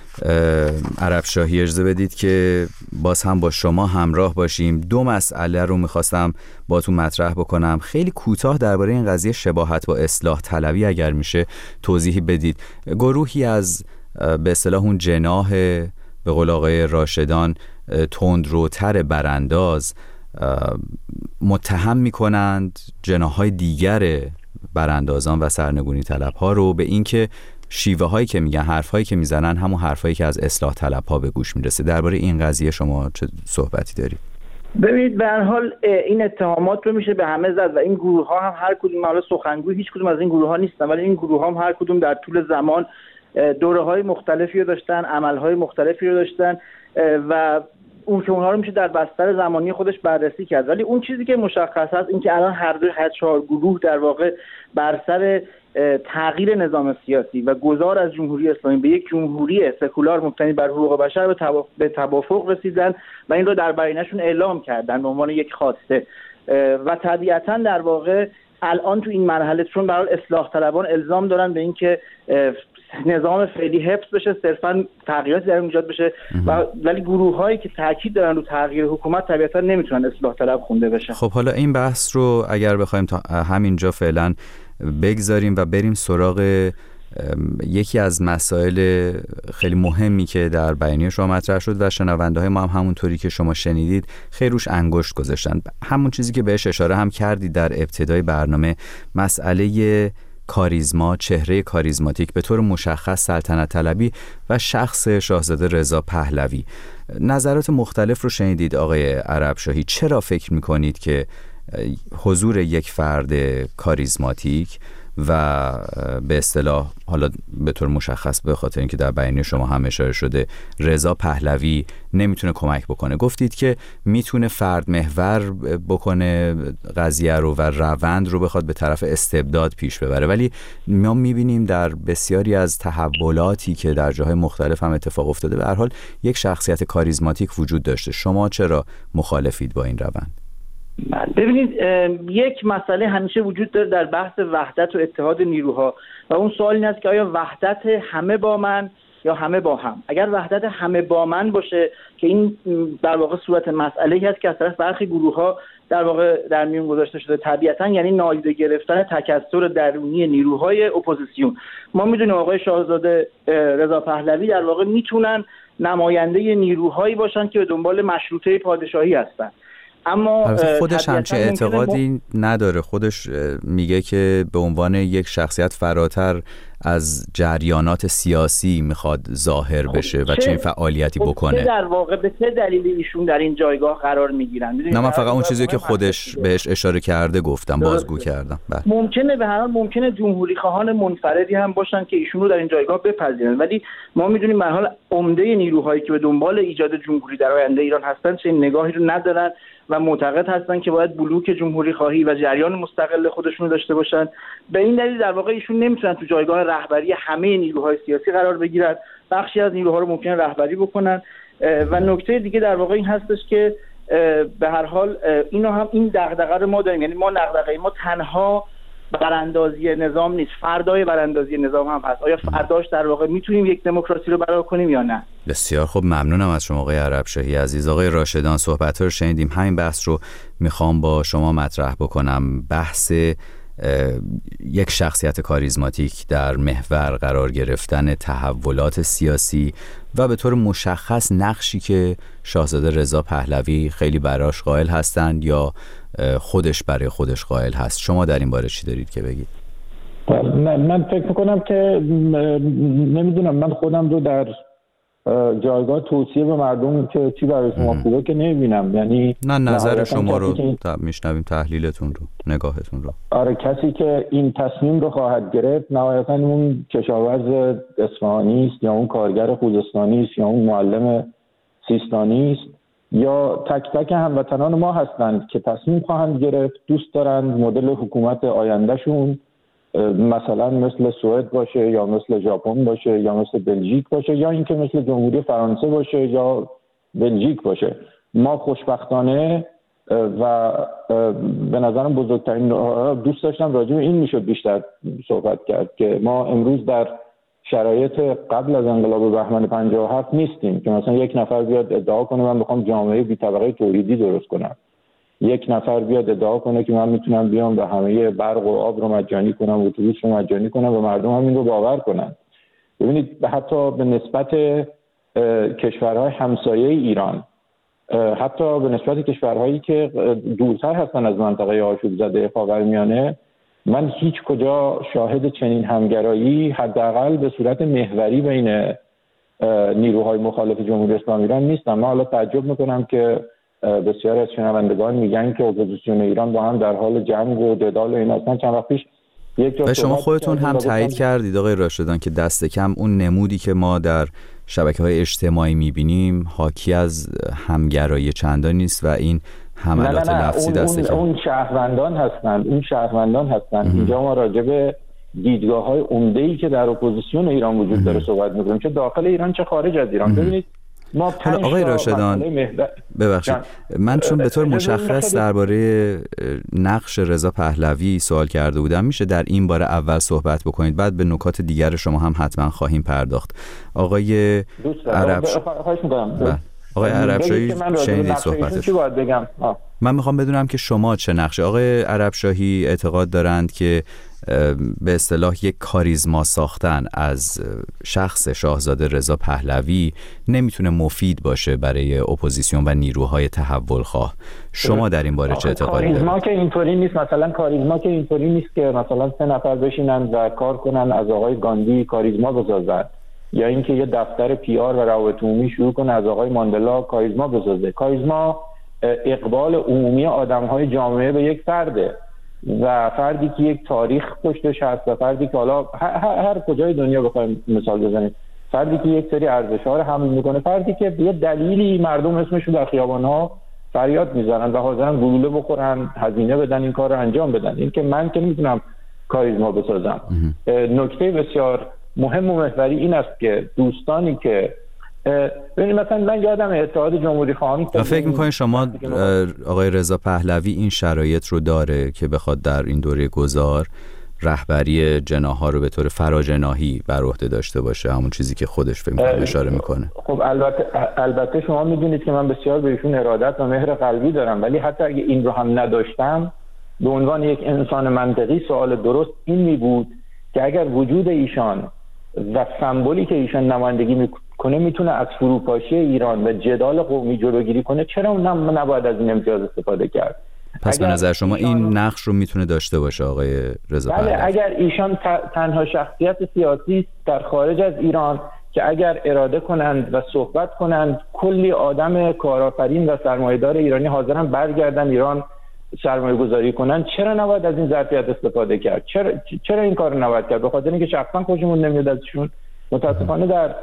Speaker 5: عربشاهی اجازه بدید که باز هم با شما همراه باشیم. دو مسئله رو میخواستم با تو مطرح بکنم، خیلی کوتاه درباره این قضیه شباهت با اصلاح طلبی اگر میشه توضیحی بدید. گروهی از به اصطلاح اون جناح به قول آقای راشدان تندروتر برانداز متهم میکنند جناح‌های دیگر براندازان و سرنگونی طلب‌ها رو به اینکه شیوه هایی که میگن، حرف هایی که میزنن همون حرف هایی که از اصلاح طلب ها به گوش میرسه. درباره این قضیه شما چه صحبتی دارید؟
Speaker 6: ببینید به هر حال این اتهامات رو میشه به همه زد و این گروه ها هم هر کدوم، حالا سخنگوی هیچ کدوم از این گروه ها نیستن، ولی این گروه ها هم هر کدوم در طول زمان دوره های مختلفی رو داشتن، عمل های مختلفی رو داشتن و اون که اونها رو میشه در بستر زمانی خودش بررسی کرد. ولی اون چیزی که مشخص هست این که الان هر دو هر چهار گروه در واقع بر سر تغییر نظام سیاسی و گذار از جمهوری اسلامی به یک جمهوری سکولار مبتنی بر حقوق بشر به توافق رسیدن و این رو در بیانیه‌شون اعلام کردن به عنوان یک خواسته و طبیعتاً در واقع الان تو این مرحله چون برای اصلاح طلبان الزام دارن به اینکه نظام فعلی حفظ بشه، صرفاً تغییراتی در اون ایجاد بشه و ولی گروه‌هایی که تاکید دارن رو تغییر حکومت طبیعتاً نمیتونن اصلاح طلب خونده بشن.
Speaker 5: خب حالا این بحث رو اگر بخوایم تا همینجا فعلا بگذاریم و بریم سراغ یکی از مسائل خیلی مهمی که در بیانیه شما مطرح شد و شنونده های ما هم همونطوری که شما شنیدید خیلی روش انگشت گذاشتن، همون چیزی که بهش اشاره هم کردید در ابتدای برنامه، مسئله کاریزما، چهره کاریزماتیک به طور مشخص سلطنت طلبی و شخص شاهزاده رضا پهلوی. نظرات مختلف رو شنیدید آقای عربشاهی، چرا فکر میکنید که حضور یک فرد کاریزماتیک و به اصطلاح حالا به طور مشخص به خاطر اینکه در بیانیه شما هم اشاره شده رضا پهلوی نمیتونه کمک بکنه؟ گفتید که میتونه فرد محور بکنه قضیه رو و روند رو بخواد به طرف استبداد پیش ببره، ولی ما میبینیم در بسیاری از تحولاتی که در جاهای مختلف هم اتفاق افتاده به هر حال یک شخصیت کاریزماتیک وجود داشته. شما چرا مخالفید با این روند؟
Speaker 6: ببینید یک مسئله همیشه وجود داره در بحث وحدت و اتحاد نیروها و اون سوال این است که آیا وحدت همه با من یا همه با هم؟ اگر وحدت همه با من باشه که این در واقع صورت مسئله‌ای هست که از طرف برخی گروه‌ها در واقع در میون گذاشته شده، طبیعتاً یعنی نادیده گرفتن تکثر درونی نیروهای اپوزیسیون. ما میدونیم آقای شاهزاده رضا پهلوی در واقع میتونن نماینده نیروهایی باشن که به دنبال مشروطه پادشاهی هستن، اما
Speaker 5: خودش همچین اعتقادی نداره. خودش میگه که به عنوان یک شخصیت فراتر از جریانات سیاسی میخواد ظاهر بشه و چه فعالیتی بکنه؟
Speaker 6: در واقع به چه دلیل ایشون در این جایگاه قرار میگیرن؟
Speaker 5: نه من فقط اون چیزی که خودش بهش اشاره کرده گفتم، بازگو کردم. بله.
Speaker 6: ممکنه به هر حال ممکنه جمهوری خواهان منفردی هم باشن که ایشون رو در این جایگاه بپذیرن، ولی ما میدونیم به هر حال عمده نیروهایی که به دنبال ایجاد جمهوری در آینده ایران هستن چه نگاهی رو ندارن و معتقد هستن که باید بلوک جمهوری خواهی و جریان مستقل خودشون رو داشته باشن. به این دلیل در واقع ایشون نمیتونن تو جایگاه رهبری همه نیروهای سیاسی قرار بگیرن، بخشی از نیروها رو ممکنه رهبری بکنن. و نکته دیگه در واقع این هستش که به هر حال اینو هم این دغدغه رو ما داریم، یعنی ما دغدغه ما تنها براندازی نظام نیست، فردای براندازی نظام هم هست. آیا فرداش در واقع میتونیم یک دموکراسی رو برقرار کنیم یا نه؟
Speaker 5: بسیار خوب، ممنونم از شما آقای عربشاهی عزیز. آقای راشدان صحبت‌ها رو شنیدیم، همین بحث رو میخوام با شما مطرح بکنم. بحث یک شخصیت کاریزماتیک در محور قرار گرفتن تحولات سیاسی و به طور مشخص نقشی که شاهزاده رضا پهلوی خیلی براش قائل هستند یا خودش برای خودش قائل هست. شما در این باره چی دارید که بگید؟
Speaker 7: من فکر میکنم که نمیدونم، من خودم رو در جایگاه توصیه به مردم که چی برای شما خوبه که نمیبینم. یعنی
Speaker 5: نه نظر شما رو که... میشنویم، تحلیلتون رو، نگاهتون رو.
Speaker 7: آره، کسی که این تصمیم رو خواهد گرفت نهایتا اون کشاورز اصفهانی است یا اون کارگر خوزستانی است یا اون معلم سیستانی است یا تک تک هموطنان ما هستند که تصمیم خواهند گرفت، دوست دارند مدل حکومت آیندهشون مثلا مثل سوئد باشه یا مثل ژاپن باشه یا مثل بلژیک باشه یا اینکه مثل جمهوری فرانسه باشه یا بلژیک باشه. ما خوشبختانه و به نظرم بزرگترین دوست داشتم راجع به این میشد بیشتر صحبت کرد که ما امروز در شرایط قبل از انقلاب بهمن پنجاه و هفت نیستیم که مثلا یک نفر بیاد ادعا کنه من میخوام جامعه بی طبقه توحیدی درست کنم، یک نفر بیاد ادعا کنه که من میتونم بیام و همه برق و آب رو مجانی کنم، اتوبوس رو مجانی کنم و مردم هم این رو باور کنن. ببینید حتی به نسبت کشورهای همسایه ایران، حتی به نسبت کشورهایی که دورتر هستن از منطقه آشوب زده خاورمیانه، من هیچ کجا شاهد چنین همگرایی حداقل به صورت محوری بین نیروهای مخالف جمهوری اسلامی ایران نیستم. من حالا تعجب میکنم که بسیار از شنوندگان میگن که اپوزیسیون ایران با هم در حال جنگ و جدال و این اصلا. چند وقت پیش یک جا
Speaker 5: و شما خودتون هم تایید کردید آقای راشدان که دست کم اون نمودی که ما در شبکه‌های اجتماعی می‌بینیم حاکی از همگرایی چندانی نیست و این حملات لفظی دست کم.
Speaker 7: اون شهروندان هستند، اون شهروندان هستند. اینجا ما راجع به دیدگاه‌های عمده‌ای که در اپوزیسیون ایران وجود داره صحبت می‌کنیم، چه داخل ایران چه خارج از ایران. ببینید ما
Speaker 5: آقای راشدان ببخشید من چون به طور مشخص درباره نقش رضا پهلوی سوال کرده بودم، میشه در این باره اول صحبت بکنید، بعد به نکات دیگر شما هم حتما خواهیم پرداخت. آقای عرب
Speaker 7: خواهش می‌کنم.
Speaker 5: آقای عربشاهی شنیدید صحبتش.
Speaker 7: چی باید بگم؟ آه.
Speaker 5: من میخوام بدونم که شما چه نقشه. آقای عربشاهی اعتقاد دارند که به اصطلاح یک کاریزما ساختن از شخص شاهزاده رضا پهلوی نمیتونه مفید باشه برای اپوزیسیون و نیروهای تحول خواه. شما در این باره چه اعتقادی دارید؟
Speaker 7: کاریزما که اینطوری نیست، مثلا کاریزما که اینطوری نیست که مثلا سه نفر بشینن و کار کنن از آقای گاندی کاریزما بسازن، یا اینکه یه دفتر پی آر و روابط عمومی شروع کنه از آقای ماندلا کاریزما بسازه. کاریزما اقبال عمومی آدم‌های جامعه به یک فرده و فردی که یک تاریخ پشتش هست و فردی که حالا هر, هر کجای دنیا بخوایم مثال بزنیم، فردی که یک سری ارزش‌ها رو حمل میکنه، فردی که به دلیلی مردم اسمش رو در خیابان‌ها فریاد میزنن و حاضرن گلوله بخورن، هزینه بدن این کار رو انجام بدن. این که من که میتونم کاریزما بسازم. نکته بسیار مهم و محوری این است که دوستانی که ببینید مثلا من یادم اتحاد جمهوری خواهان
Speaker 5: فکر می‌کنید شما آقای رضا پهلوی این شرایط رو داره که بخواد در این دوره گذار رهبری جناح‌ها رو به طور فراجناحی بر عهده داشته باشه، همون چیزی که خودش فکر می‌کنه اشاره می‌کنه؟
Speaker 7: خب البته البته شما می‌دونید که من بسیار بهشون ارادت و مهر قلبی دارم، ولی حتی اگه این رو هم نداشتم به عنوان یک انسان منطقی سوال درست این می بود که اگر وجود ایشان و سمبولی که ایشان نمایندگی میکنه میتونه از فروپاشی ایران و جدال قومی جلوگیری کنه، چرا اون نباید از این امتیاز استفاده کرد؟
Speaker 5: پس به نظر شما این نقش رو میتونه داشته باشه آقای رضا پهلوی؟
Speaker 6: بله، اگر ایشان تنها شخصیت سیاسی در خارج از ایران که اگر اراده کنند و صحبت کنند کلی آدم کارآفرین و سرمایه‌دار ایرانی حاضرن برگردن ایران سرمایه گذاری کنن، چرا نباید از این ظرفیت استفاده کرد؟ چرا چرا این کار نباید کرد؟ به خاطر اینکه شخصا خوشمون نمیاد ازشون. متاسفانه در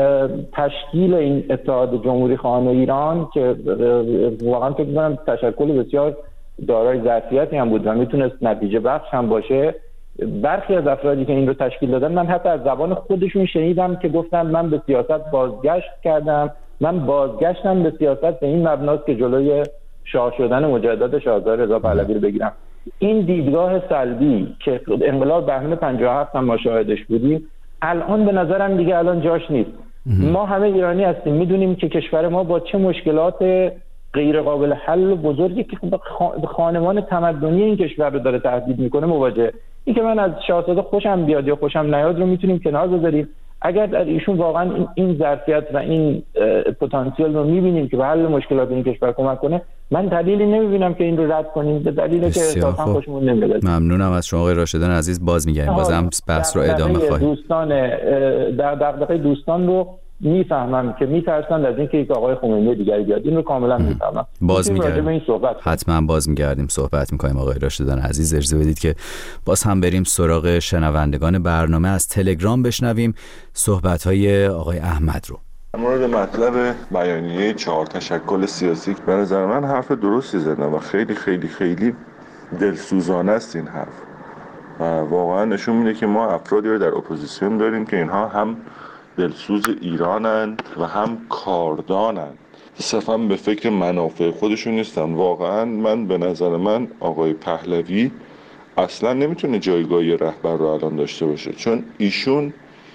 Speaker 6: تشکیل این اتحاد جمهوری خواهان ایران که واقعا فکر می‌کنم تشکل بسیار دارای ظرفیتی هم بود و میتونست نتیجه بخش هم باشه، برخی از افرادی که این رو تشکیل دادن من حتی از زبان خودشون شنیدم که گفتن من به سیاست بازگشت کردم، من بازگشتم به سیاست به این مبناست که جلوی شاه شدن مجدد شاهزاده رضا پهلوی رو بگیرم. این دیدگاه سلبی که انقلاب بهمن پنجاه و هفت هم ما شاهدش بودیم الان به نظرم دیگه الان جاش نیست. ما همه ایرانی هستیم، میدونیم که کشور ما با چه مشکلات غیر قابل حل و بزرگی که خانمان تمدنی این کشور رو داره تهدید میکنه مواجه. این که من از شاهزاده خوشم بیاد یا خوشم نیاد رو میتونیم کنار بذاریم. اگر در ایشون واقعا این ظرفیت و این پتانسیل رو میبینیم که به حل مشکلات این کشور کمک کنه، من دلیلی نمیبینم که این رو رد کنیم، به دلیلی که اصلا خوشمون نمیاد.
Speaker 5: ممنونم از شما آقای راشدان عزیز. باز میگردیم، بازم بحث رو ادامه خواهیم.
Speaker 6: دوستان در دغدغه دوستان رو میفهمم که میترسند از اینکه یک آقای خمینی دیگری بیاد، این رو کاملا میفهمم.
Speaker 5: باز میگردیم، حتما باز میگردیم صحبت میکنیم. آقای راشدان عزیز اجازه بدید که باز هم بریم سراغ شنوندگان برنامه. از تلگرام بشنویم صحبت های آقای احمد رو.
Speaker 15: در مورد مطلب بیانیه چهار تشکل سیاسی به نظر من حرف درستی زدن و خیلی خیلی خیلی دلسوزانه است این حرف و واقعا نشون میده که ما افرادی رو در اپوزیسیون داریم که اینها هم دلسوز ایرانند و هم کاردانند، صرفا به فکر منافع خودشون نیستن. واقعا من به نظر من آقای پهلوی اصلا نمیتونه جایگاهی رهبر رو الان داشته باشه، چون ایشون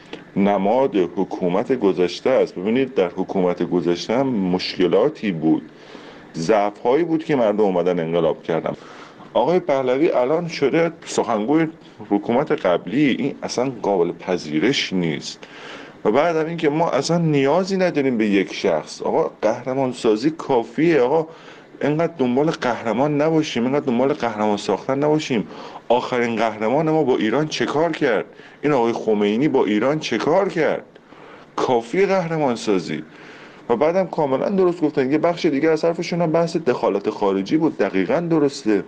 Speaker 15: نماد حکومت گذشته است. ببینید در حکومت گذشته هم مشکلاتی بود، ضعف‌هایی بود که مردم اومدن انقلاب کردن. آقای پهلوی الان شده سخنگوی حکومت قبلی، این اصلا قابل پذیرش نیست. و بعد از اینکه ما اصلا نیازی نداریم به یک شخص، آقا قهرمان سازی کافیه. آقا اینقدر دنبال قهرمان نباشیم، اینقدر دنبال قهرمان ساختن نباشیم. آخرین قهرمان ما با ایران چه کار کرد؟ این آقای خمینی با ایران چه کار کرد؟ کافی قهرمان سازی. و بعدم کاملا درست گفتن، یه بخش دیگه از حرفشون هم بحث دخالت خارجی بود. دقیقاً درسته.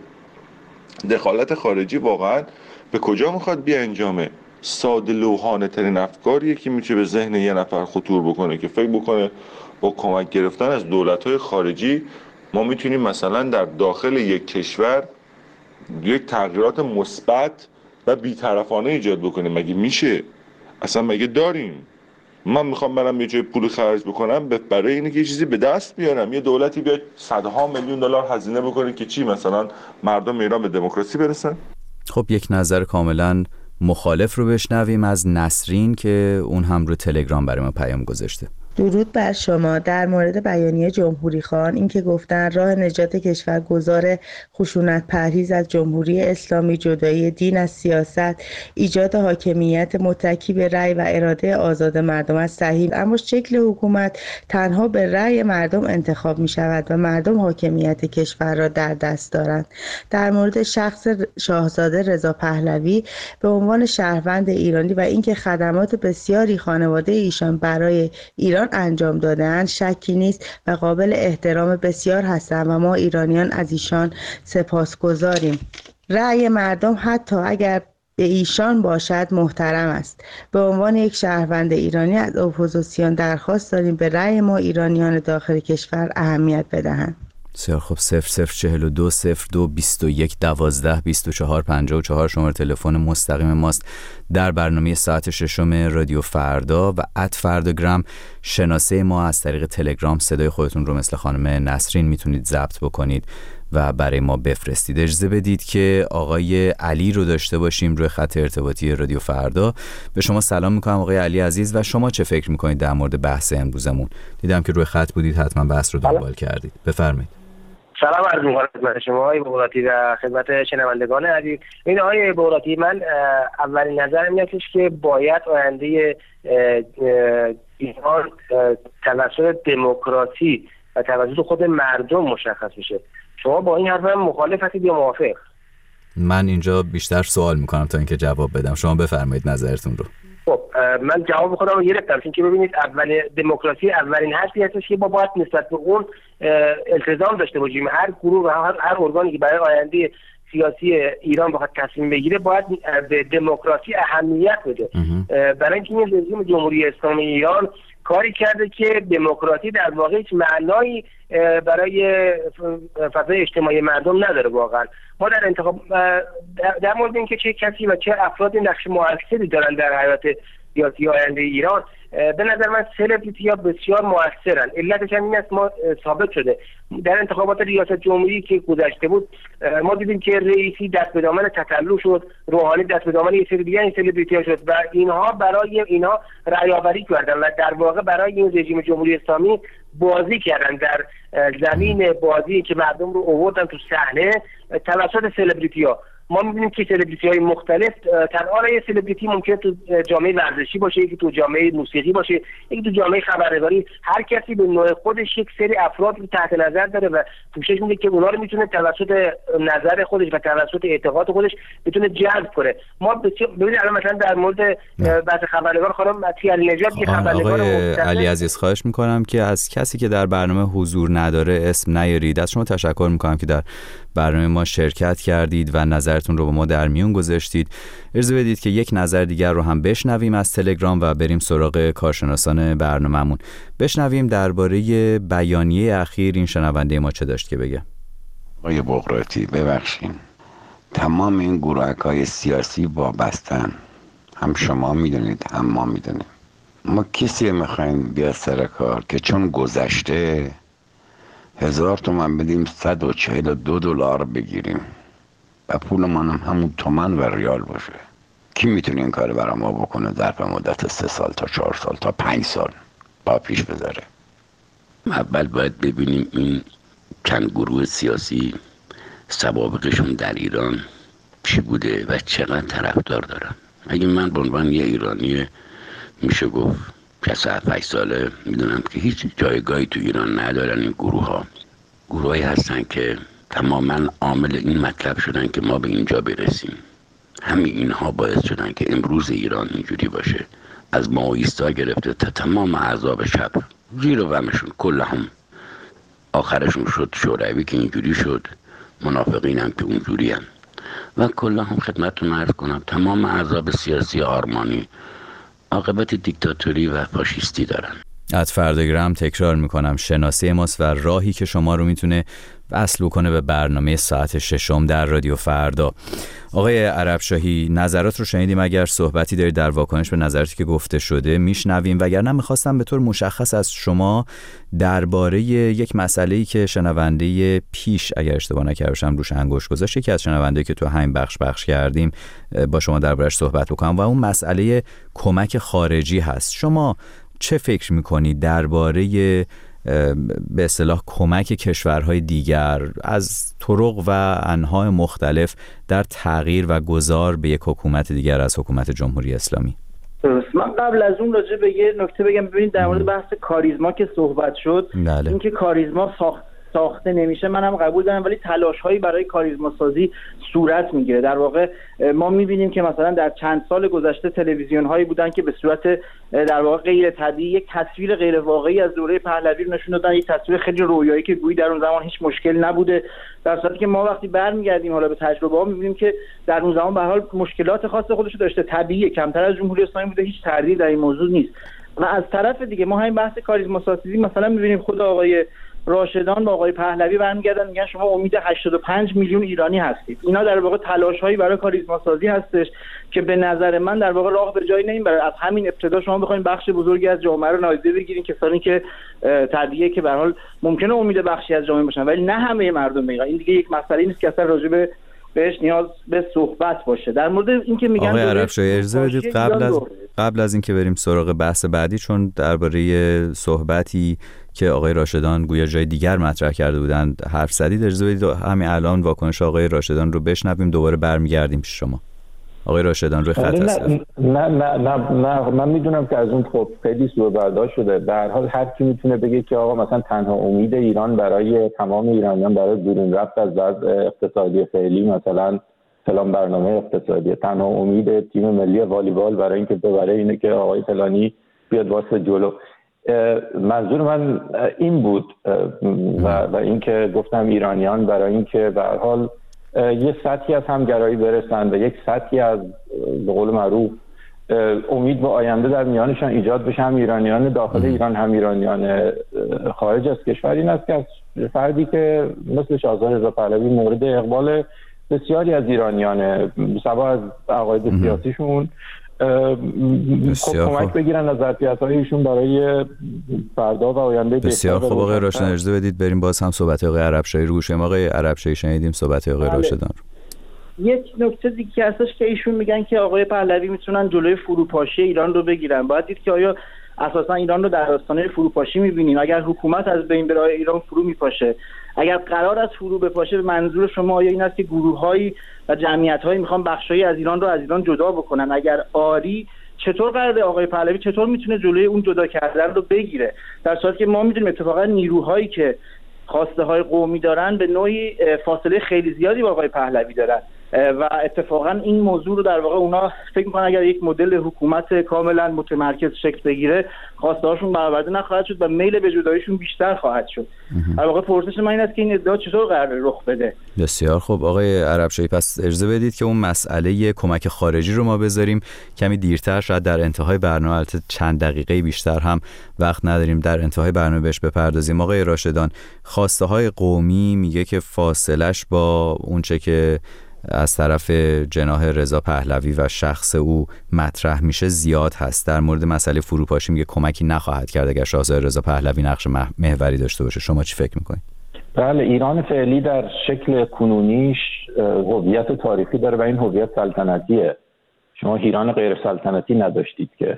Speaker 15: دخالت خارجی واقعا به کجا میخواد بیانجامه؟ ساده لوحانه ترین افکاریه که میشه به ذهن یه نفر خطور بکنه که فکر بکنه با کمک گرفتن از دولت‌های خارجی ما میتونیم مثلا در داخل یک کشور یک تغییرات مثبت و بی‌طرفانه ایجاد بکنیم. مگه میشه؟ اصلا مگه داریم؟ من میخوام برم یه جای پول خرج بکنم برای اینکه یه چیزی به دست بیارم، یه دولتی بیاد صدها میلیون دلار هزینه بکنه که چی؟ مثلا مردم ایران به دموکراسی برسن؟
Speaker 5: خب یک نظر کاملا مخالف رو بشنویم از نسرین که اون هم رو تلگرام برای ما پیام گذاشته.
Speaker 16: درود بر شما. در مورد بیانیه جمهوری خواهان این که گفتن راه نجات کشور گذار خشونت پرهیز از جمهوری اسلامی، جدایی دین از سیاست، ایجاد حاکمیت متکی به رأی و اراده آزاد مردم است صحیح، اما شکل حکومت تنها به رأی مردم انتخاب می شود و مردم حاکمیت کشور را در دست دارند. در مورد شخص شاهزاده رضا پهلوی به عنوان شهروند ایرانی و اینکه خدمات بسیاری خانواده ایشان برای ایران انجام داده‌اند شکی نیست و قابل احترام بسیار هستند و ما ایرانیان از ایشان سپاسگزاریم. رأی مردم حتی اگر به ایشان باشد محترم است. به عنوان یک شهروند ایرانی از اپوزیسیون درخواست داریم به رأی ما ایرانیان داخل کشور اهمیت بدهند.
Speaker 5: بسیار خب. صفر صفر چهل و دو صفر دو بیست و یک دوازده بیست و چهار پنجاه و چهار شماره تلفن مستقیم ماست در برنامه ساعت ششم رادیو فردا و ات فرداگرام شناسه ما از طریق تلگرام. صدای خودتون رو مثل خانم نسرین میتونید ضبط بکنید و برای ما بفرستید. اجازه بدید که آقای علی رو داشته باشیم روی خط ارتباطی رادیو فردا. به شما سلام میکنم آقای علی عزیز و شما چه فکر میکنید در مورد بحث امروزمون؟ دیدم که روی خط بودید، حتما بحث رو دنبال کردید. بفرمایید.
Speaker 17: سلام عرض می‌کنم خدمت شما آقای بغراتی و خدمت شنوندگان عزیز. این آقای بغراتی، من اولین نظرم اینه که باید آینده ایران توسط دموکراسی و توسط خود مردم مشخص بشه. شما با این حرف مخالف هستید یا موافق؟
Speaker 5: من اینجا بیشتر سوال میکنم تا اینکه جواب بدم. شما بفرمایید نظرتون رو.
Speaker 17: خب من جواب خودم رو گرفتم، چون که ببینید اول دموکراسی اولین حرفی هستش که ما باید نسبت به اون التزام داشته باشیم. هر گروه و هر, هر ارگانی که برای آینده سیاسی ایران بخواد تصمیم بگیره باید به دموکراسی اهمیت بده. برای اینکه این رژیم جمهوری اسلامی ایران کاری کرده که دموکراسی در واقع هیچ معنایی برای فضای اجتماعی مردم نداره. واقعا ما در انتخاب در مورد اینکه چه کسی و چه افرادی نقش مؤثری دارن در حیات سیاسی آینده ایران، به نظر من سلبریتی ها بسیار مؤثرن. علتش هم این است، ما ثابت شده در انتخابات ریاست جمهوری که گذشته بود ما دیدیم که رئیسی دست به دامن تطلع شد، روحانی دست به دامن یه سری دیگه این سلبریتی ها شد و اینها برای اینها رأی‌آوری کردن و در واقع برای این رژیم جمهوری اسلامی بازی کردن در زمین بازی که مردم رو آوردن تو صحنه توسط سلبریتی ها. ما می‌بینیم که سلبریتی های مختلف، تنها یه سلبریتی ممکنه تو جامعه ورزشی باشه، یکی تو جامعه موسیقی باشه، یکی تو جامعه خبرنگاری، هر کسی به نوع خودش یک سری افراد رو تحت نظر داره و پوشش میده که اونا رو میتونه توسط نظر خودش و توسط اعتقاد خودش بتونه جذب کنه. ما ببینید الان مثلا در مورد بحث خبرنگار خانم علی نژاد که خبرنگار
Speaker 5: علی عزیز خواهش می‌کنم که از کسی که در برنامه حضور نداره اسم نیارید. از شما تشکر می‌کنم که در برنامه ما شرکت کردید و نظرتون رو با ما در میون گذاشتید. اجازه بدید که یک نظر دیگر رو هم بشنویم از تلگرام و بریم سراغ کارشناسان برنامه‌مون. بشنویم درباره بیانیه اخیر این شنونده ما چه داشت که بگه.
Speaker 18: آقای بغراتی ببخشید، تمام این گروه‌های سیاسی وابستن، هم شما میدونید هم ما میدونیم. ما کسی میخوایم بیاد سر کار که چون گذشته هزار تومن بدیم صد و چهل و دو دلار بگیریم و پولمان هم همون تومن و ریال باشه. کی میتونه این کار برای ما بکنه ظرف مدت سه سال تا چهار سال تا پنج سال با پیش بذاره؟ اول باید ببینیم این چند گروه سیاسی سوابقشون در ایران چی بوده و چقدر طرفدار دارن. اگه من به عنوان یه ایرانی میشه گفت شصت و هفت ساله میدونم که هیچ جایگاهی تو ایران ندارن این گروه ها. گروهایی هستن که تماما عامل این مطلب شدن که ما به اینجا برسیم. همین اینها باعث شدن که امروز ایران اینجوری باشه، از مائیستا گرفته تا تمام احزاب شب زیر و غمشون کل هم آخرشون شد شوروی که اینجوری شد، منافقین هم که اونجوری هم و کل هم خدمتتون عرض کنم تمام احزاب سیاسی آرمانی عاقبت دیکتاتوری و فاشیستی دارن.
Speaker 5: از فرداگرام تکرار میکنم شناسی ماست و راهی که شما رو میتونه وصل بکنه به برنامه ساعت ششم در رادیو فردا. آقای عربشاهی نظرات رو شنیدیم، اگر صحبتی دارید در واکنش به نظراتی که گفته شده میشنویم، وگرنه میخواستم به طور مشخص از شما درباره یک مسئله‌ای که شنونده پیش اگر اشتباه نکرده باشم روش انگشت گذاشت، یکی از شنونده‌ای که تو همین بخش بخش کردیم با شما دربارش صحبت بکنم و اون مسئله کمک خارجی هست. شما چه فکر میکنید درباره به اصطلاح کمک کشورهای دیگر از طرق و انواع مختلف در تغییر و گذار به یک حکومت دیگر از حکومت جمهوری اسلامی؟
Speaker 6: من قبل از اون راجع به یه نکته بگم. ببینید در مورد بحث کاریزما که صحبت شد، اینکه کاریزما ساخت ساخته نمیشه منم قبول دارم، ولی تلاش‌هایی برای کاریزما سازی صورت میگیره. در واقع ما می‌بینیم که مثلا در چند سال گذشته تلویزیون‌هایی بودن که به صورت در واقع غیر طبیعی یک تصویر غیر واقعی از دوره پهلوی رو نشون دادن، یک تصویر خیلی رویایی که گویی در اون زمان هیچ مشکل نبوده، در صورتی که ما وقتی برمیگردیم حالا به تجربه‌ها می‌بینیم که در اون زمان به هر حال مشکلات خاص خودش رو داشته، طبیعیه، کمتر از جمهوری اسلامی بوده، هیچ تردیدی در این موضوع نیست. و از طرف دیگه ما همین بحث کاریزما سازی مثلا می‌بینیم خود آقای راشدان با آقای پهلوی برمیگردن میگن شما امید هشتاد و پنج میلیون ایرانی هستید. اینا در واقع تلاش‌هایی برای کاریزما سازی هستش که به نظر من در واقع راه به جایی نمیبره. از همین ابتدا شما بخواید بخش بزرگی از جامعه رو نادیده بگیرین، کسانی که طبیعیه که به هر حال ممکنه امید بخشی از جامعه باشن، ولی نه همه مردم میگن. این دیگه یک مسئله نیست که اصلا راجع به بهش نیاز به صحبت باشه. در مورد اینکه میگن
Speaker 5: آقای عربشاهی اجازه بدید قبل از قبل از اینکه بریم سراغ بحث بعدی، چون درباره صحبتی که آقای راشدان گویا جای دیگر مطرح کرده بودند حرف زدید، اجازه بدید همین الان واکنش آقای راشدان رو بشنویم، دوباره برمیگردیم پیش شما. آقای راشدان روی خط هستن.
Speaker 7: نه نه نه نه من میدونم که از اون خب خیلی سوء برداشت شده. به هر حال هر کی میتونه بگه که آقا مثلا تنها امید ایران برای تمام ایرانیان برای بیرون رفت از وضع اقتصادی فعلی مثلا فلان برنامه اقتصادی، تنها امید تیم ملی والیبال برای اینکه ببره اینه که آقای فلانی بیاد واسه جلو. منظور من این بود و, و اینکه گفتم ایرانیان برای اینکه به هر حال یه سطحی از همگرایی برسن و یک سطحی از به قول معروف امید به آینده در میانشان ایجاد بشه، هم ایرانیان داخل ایران هم ایرانیان خارج از کشور. این است که از فردی که مثل شاهزاده رضا پهلوی مورد اقبال بسیاری از ایرانیان سوا از عقاید سیاسیشون کمک بگیرن از ظرفیت‌های ایشون برای فردا و آینده.
Speaker 5: بسیار خوب آقای راشدان، اجازه بدید بریم باز هم صحبت آقای عربشاهی رو گوشیم. آقای عربشاهی شنیدیم صحبت آقای راشدان رو.
Speaker 6: یک نکته دیگه هستش که ایشون میگن که آقای پهلوی میتونن جلوی فروپاشی ایران رو بگیرن. باید دید که آیا اساسا ایران رو در آستانه فروپاشی میبینیم؟ اگر حکومت از بین بره ایران فرو میپاشه. اگر قرار است فرو بپاشه، منظور شما آیا این است که گروه‌هایی و جمعیت‌هایی میخوان بخشایی از ایران رو از ایران جدا بکنن؟ اگر آری، چطور قراره آقای پهلوی چطور میتونه جلوی اون جدا کردن رو بگیره؟ در صورتی که ما میدونیم اتفاقا نیروهایی که خواسته های قومی دارن به نوعی فاصله خیلی زیادی با آقای پهلوی دارن و اتفاقا این موضوع رو در واقع اونا فکر میکنن اگر یک مدل حکومت کاملا متمرکز شکل بگیره، خواسته هاشون برآورده نخواهد شد و میل به جداییشون بیشتر خواهد شد. در واقع پرسش من این است که این ادعا چطور قراره رخ بده؟
Speaker 5: بسیار خوب آقای عربشاهی، پس اجازه بدید که اون مسئله کمک خارجی رو ما بذاریم کمی دیرتر، شاید در انتهای برنامه، البته چند دقیقه بیشتر هم وقت نداریم، در انتهای برنامه بهش بپردازیم. آقای راشدان، خواسته های قومی میگه که فاصلش با اون چه که از طرف جناح رضا پهلوی و شخص او مطرح میشه زیاد هست. در مورد مسئله فروپاشی میگه کمکی نخواهد کرد اگر شاهزاده رضا پهلوی نقش محوری داشته باشه. شما چی فکر میکنید؟
Speaker 7: بله، ایران فعلی در شکل کنونیش هویت تاریخی داره و این هویت سلطنتیه. شما ایران غیر سلطنتی نداشتید که،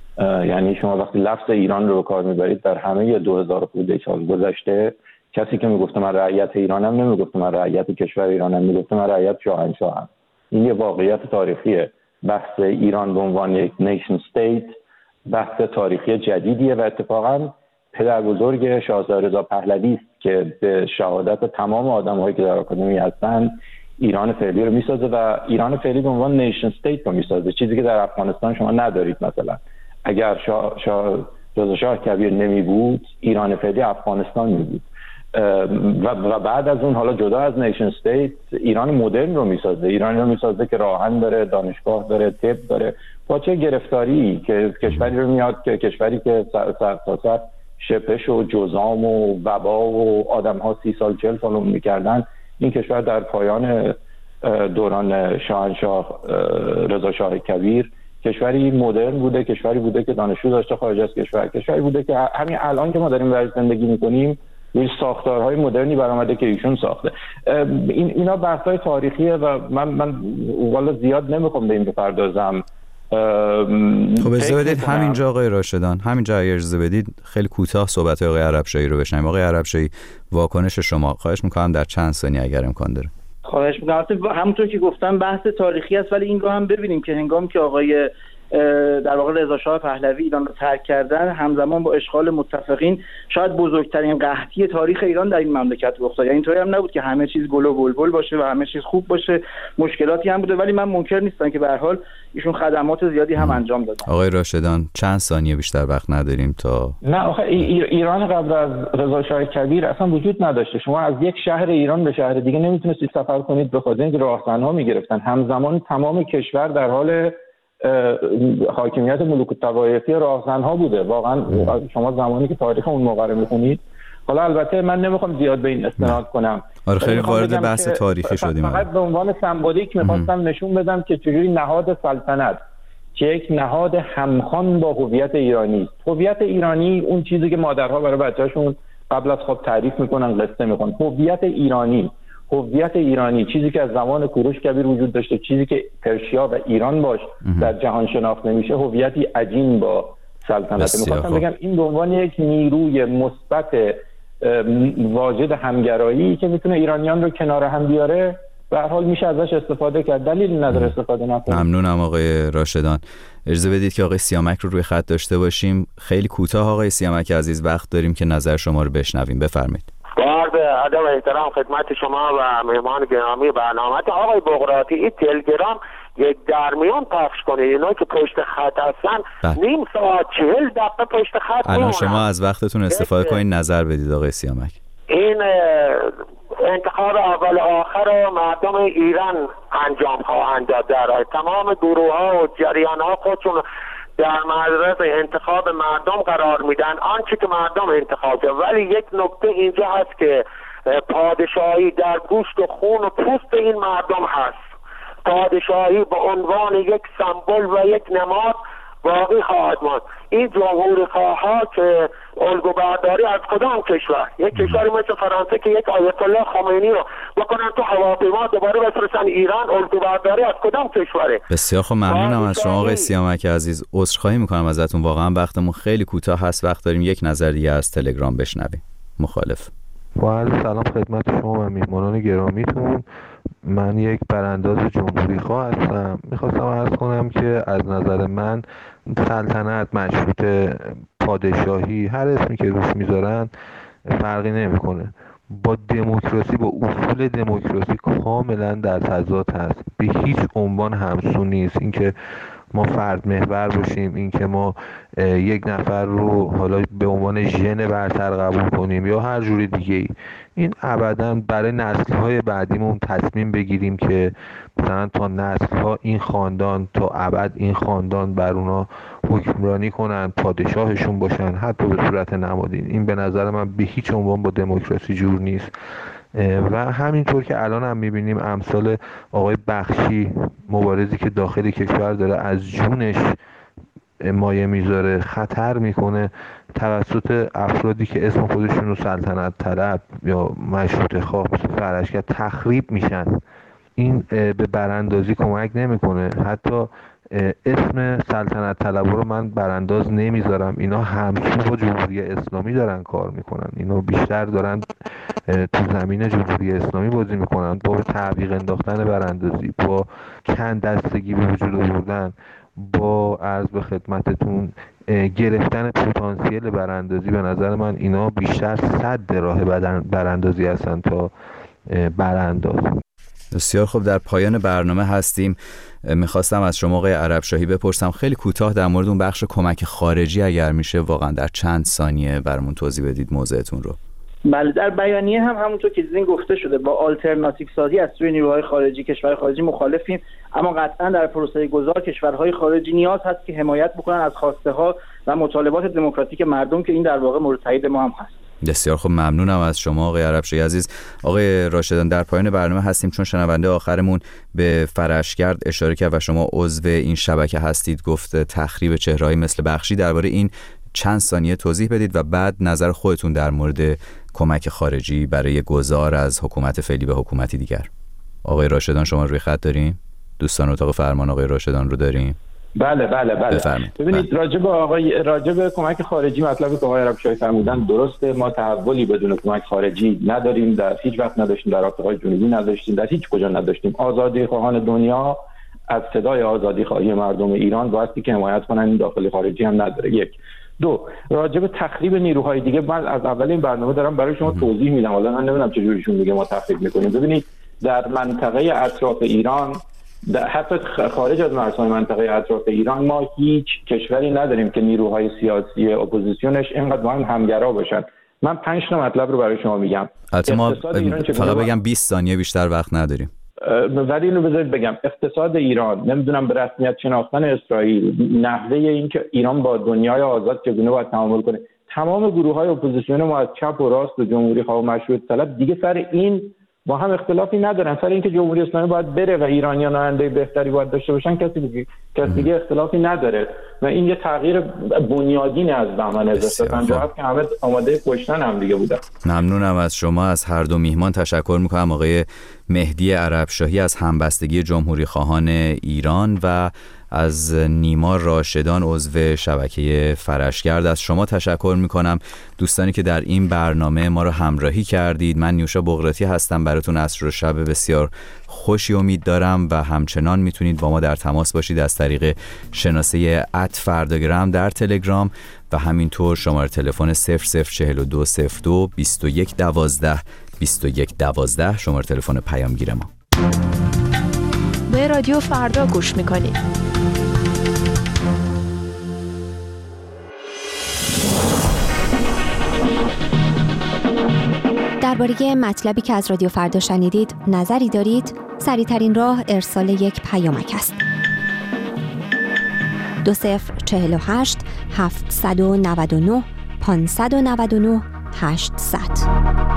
Speaker 7: یعنی شما وقتی لفظ ایران رو به کار میبرید در همه دو هزار سال گذشته، کسی که میگفته من رعیت ایرانم نمیگفته من رعیت کشور ایرانم، میگفته من رعیت شاهنشاهم. این یه واقعیت تاریخیه. بحث ایران به عنوان یک نیشن استیت بحث تاریخی جدیدیه و اتفاقا پدر بزرگ شاهزاده رضا پهلوی است که به شهادت تمام آدم‌هایی که در آکادمی هستن ایران فعلی رو میسازه و ایران فعلی به عنوان نیشن استیت رو میسازه، چیزی که در افغانستان شما ندارید. مثلا اگر شاه شاه رضا شاه کبیر نمی بود، ایران فعلی افغانستان می بود. و بعد از اون حالا جدا از نیشن استیت ایران مدرن رو میسازه، ایرانی رو میسازه که راهن داره، دانشگاه داره، طب داره. با چه گرفتاری که کشوری رو میاد که کشوری که سر تا سر شپش و جزام و وبا و آدم ها سی سال چل سال اون میکردن، این کشور در پایان دوران شاهنشاه رضا شاه کبیر کشوری مدرن بوده، کشوری بوده که دانشجو داشته خارج از کشور، کشوری بوده که همین الان که ما داریم برای زندگی میکنیم روی ساختارهای مدرنی برآمده که ایشون ساخته. این اینا بحث‌های تاریخیه و من من والا زیاد نمیخوام به این بپردازم.
Speaker 5: خب اجازه بدید همینجا آقای راشدان، همینجا اگر اجازه بدید خیلی کوتاه صحبت آقای عربشاهی رو بشنویم. آقای عربشاهی، واکنش شما خواهش میکنم در چند ثانیه اگر امکان داره.
Speaker 6: خواهش میکنم. همونطور که گفتم بحث تاریخی است، ولی این رو هم ببینیم که هنگامی که آقای در واقع رضا شاه پهلوی ایران رو ترک کردن، همزمان با اشغال متفقین شاید بزرگترین قحطی تاریخ ایران در این مملکت رخ داد. یعنی اینطوری هم نبود که همه چیز گل و بلبل باشه و همه چیز خوب باشه، مشکلاتی هم بوده، ولی من منکر نیستم که به هر حال ایشون خدمات زیادی هم انجام دادن.
Speaker 5: آقای راشدان چند ثانیه بیشتر وقت نداریم تا
Speaker 7: نه آخه ایران قبل از رضا شاه کبیر اصلا وجود نداشته. شما از یک شهر ایران به شهر دیگه نمیتونستید سفر کنید به خاطر اینکه راهزنها میگرفتن. همزمان تمام کشور در حال حاکمیت ملوک الطوایفی راهزنها بوده. واقعا شما زمانی که تاریخ اون موقع رو میخونید، حالا البته من نمیخوام زیاد به این استناد کنم،
Speaker 5: آره خیلی وارد بحث تاریخی شدیم،
Speaker 7: فقط به عنوان سمبولیک میخواستم نشون بدم که چجوری نهاد سلطنت که یک نهاد همخوان با هویت ایرانی است. هویت ایرانی اون چیزی که مادرها برای بچه‌شون قبل از خواب تعریف میکنن، قصه میکنن. هویت ایرانی هویت ایرانی چیزی که از زمان کوروش کبیر وجود داشته، چیزی که پرشیا و ایران باش در جهان شناخته میشه، هویتی عجین با سلطنت. میخواستم بگم این به عنوان یک نیروی مثبت واجد همگرایی که میتونه ایرانیان رو کنار هم بیاره به هر حال میشه ازش استفاده کرد، دلیل نداره استفاده نکنیم.
Speaker 5: ممنونم آقای راشدان. اجازه بدید که آقای سیامک رو روی خط داشته باشیم. خیلی کوتاه آقای سیامک عزیز، وقت داریم که نظر شما رو بشنویم. بفرمایید.
Speaker 3: با ادب و احترام خدمت شما و مهمان گرامی برنامه آقای بغراتی، این تلگرام یک درمیان پخش کنه، اینا که پشت خط هستن نیم ساعت چهل دقیقه پشت خط
Speaker 5: الان میمونن. شما از وقتتون استفاده کنید نظر بدید آقای سیامک.
Speaker 3: این انتخاب اول آخر رو مردم ایران انجام خواهند داد. در تمام گروه ها و جریان ها خودشون در معرض انتخاب مردم قرار میدن، آنچه که مردم انتخاب کرد. ولی یک نکته اینجا هست که پادشاهی در گوشت و خون و پوست این مردم هست. پادشاهی به عنوان یک سمبل و یک نماد باقی خواهد ماند. این جمهوری خواها که الگو برداری از کدام کشور؟ یک کشوری مثل فرانسه که یک آیت الله خمینی رو بکنن تو هواپیما دوباره بفرستن ایران، الگو برداری از کدام کشوره؟
Speaker 5: بسیار خب، ممنونم از شما آقای سیامک عزیز. عذرخواهی میکنم ازتون، واقعا وقتمون خیلی کوتاه هست. وقت داریم یک نظر دیگه از تلگرام بشنویم. مخالف.
Speaker 19: با عرض سلام خدمت شما و میهمانان گرامیتون. من یک برانداز جمهوری خواه هستم. میخواستم عرض کنم که از نظر من سلطنت، مشروطه، پادشاهی، هر اسمی که روش میذارن فرقی نمیکنه. با دموکراسی، با اصول دموکراسی کاملا در تضاد هست. به هیچ عنوان همسو نیست. اینکه ما فرد محور باشیم، اینکه ما یک نفر رو حالا به عنوان ژن برتر قبول کنیم یا هر جور دیگه ای، این ابداً برای نسل‌های بعدیمون تصمیم بگیریم که مثلا تا نسل‌ها این خاندان تا ابد این خاندان بر اونا حکمرانی کنن، پادشاهشون باشن، حتی به صورت نمادین، این به نظر من به هیچ عنوان با دموکراسی جور نیست. و همینطور که الان هم میبینیم امثال آقای بخشی، مبارزی که داخل کشور داره از جونش مایه میذاره، خطر میکنه توسط افرادی که اسم خودشون رو سلطنت طلب یا مشروطه خواه مثل فرشکر تخریب میشن. این به براندازی کمک نمیکنه. حتی اسم سلطنت طلب رو من برانداز نمیذارم. اینا همسو با جمهوری اسلامی دارن کار میکنن. اینا بیشتر دارن تو زمین جمهوری اسلامی بازی میکنن، با تعویق انداختن براندازی، با چند دستگی به وجود آوردن، با عرض به خدمتتون گرفتن پتانسیل براندازی. به نظر من اینا بیشتر صد راه براندازی هستن تا برانداز.
Speaker 5: بسیار خوب، در پایان برنامه هستیم. میخواستم از شما آقای عربشاهی بپرسم خیلی کوتاه در مورد اون بخش کمک خارجی اگر میشه واقعا در چند ثانیه برامون توضیح بدید موضعتون رو.
Speaker 6: بله، در بیانیه هم همونطور که دیدین گفته شده با آلترناتیو سازی از سوی نیروهای خارجی، کشورهای خارجی مخالفیم، اما قطعا در پروسه گذار کشورهای خارجی نیاز هست که حمایت بکنن از خواسته ها و مطالبات دموکراتیک مردم که این در واقع مورد تایید ما هم هست.
Speaker 5: بسیار خوب، ممنونم از شما آقای عربشاهی عزیز. آقای راشدان، در پایان برنامه هستیم چون شنونده آخرمون به فرشگرد اشاره کرد و شما عضو این شبکه هستید، گفت تخریب چهره‌ای مثل بخشی. درباره این چند ثانیه توضیح بدید و بعد نظر خودتون در مورد کمک خارجی برای گذار از حکومت فعلی به حکومتی دیگر. آقای راشدان شما روی خط داریم؟ دوستان اتاق فرمان آقای راشدان رو داریم؟
Speaker 7: بله بله بله.
Speaker 5: بفرمایید.
Speaker 7: ببینید راجع به آقای راجع به کمک خارجی مطلبی که آقای عربشاهی فرمودن درسته. ما تحولی بدون کمک خارجی نداریم، در هیچ وقت نداشتیم، در آفریقای جنوبی نداشتیم، در هیچ کجا نداشتیم. آزادی خواهان دنیا از صدای آزادی خواهی مردم ایران واسطی که حمایت کنن این داخل خارجی هم نداره. یک دو راجع به تخریب نیروهای دیگه من از اول این برنامه دارم برای شما توضیح میدم. حالا من نمیدونم چه جوریشون میگه ما تخریب میکنیم. ببینید در منطقه اطراف ایران، حتی خارج از مرزهای منطقه اطراف ایران، ما هیچ کشوری نداریم که نیروهای سیاسی اپوزیسیونش اینقدر با هم همگرا باشن. من پنج تا مطلب رو برای شما میگم.
Speaker 5: البته ما فقط بگم بیست ثانیه بیشتر وقت نداریم.
Speaker 7: ولی اینو بذارید بگم، اقتصاد ایران، نمیدونم به رسمیت شناختن اسرائیل، نحوه اینکه ایران با دنیای آزاد چگونه باید تعامل کنه، تمام گروه‌های اپوزیسیون ما از چپ و راست و جمهوری خواه و مشروطه طلب دیگه سر این با هم اختلافی ندارن. سر اینکه جمهوری اسلامی باید بره و ایرانیان آینده بهتری باید داشته باشن کسی دیگه کسی دیگه اختلافی نداره و این یه تغییر بنیادین از بهمن هزار و سیصد و پنجاه و هفت که همه آماده کشتن هم دیگه بودن.
Speaker 5: ممنونم از شما. از هر دو میهمان تشکر میکنم. آقای مهدی عربشاهی از همبستگی جمهوری خواهان ایران و از نیما راشدان عضو شبکه فرشگرد از شما تشکر میکنم. دوستانی که در این برنامه ما رو همراهی کردید، من نیوشا بغراتی هستم. براتون عصر و شب بسیار خوشی امید دارم و همچنان میتونید با ما در تماس باشید از طریق شناسه ات فرداگرام در تلگرام و همینطور شماره تلفن صفر صفر چهل و دو صفر دو بیست و یک دوازده بیست و یک دوازده شماره تلفن پیامگیر ما.
Speaker 20: به رادیو فردا گوش میکنید.
Speaker 4: درباره مطلبی که از رادیو فردا شنیدید نظری دارید؟ سریع‌ترین راه ارسال یک پیامک است. دو صفر چهل و هشت هفتصد و نود و نه پانصد و نود و نه هشتصد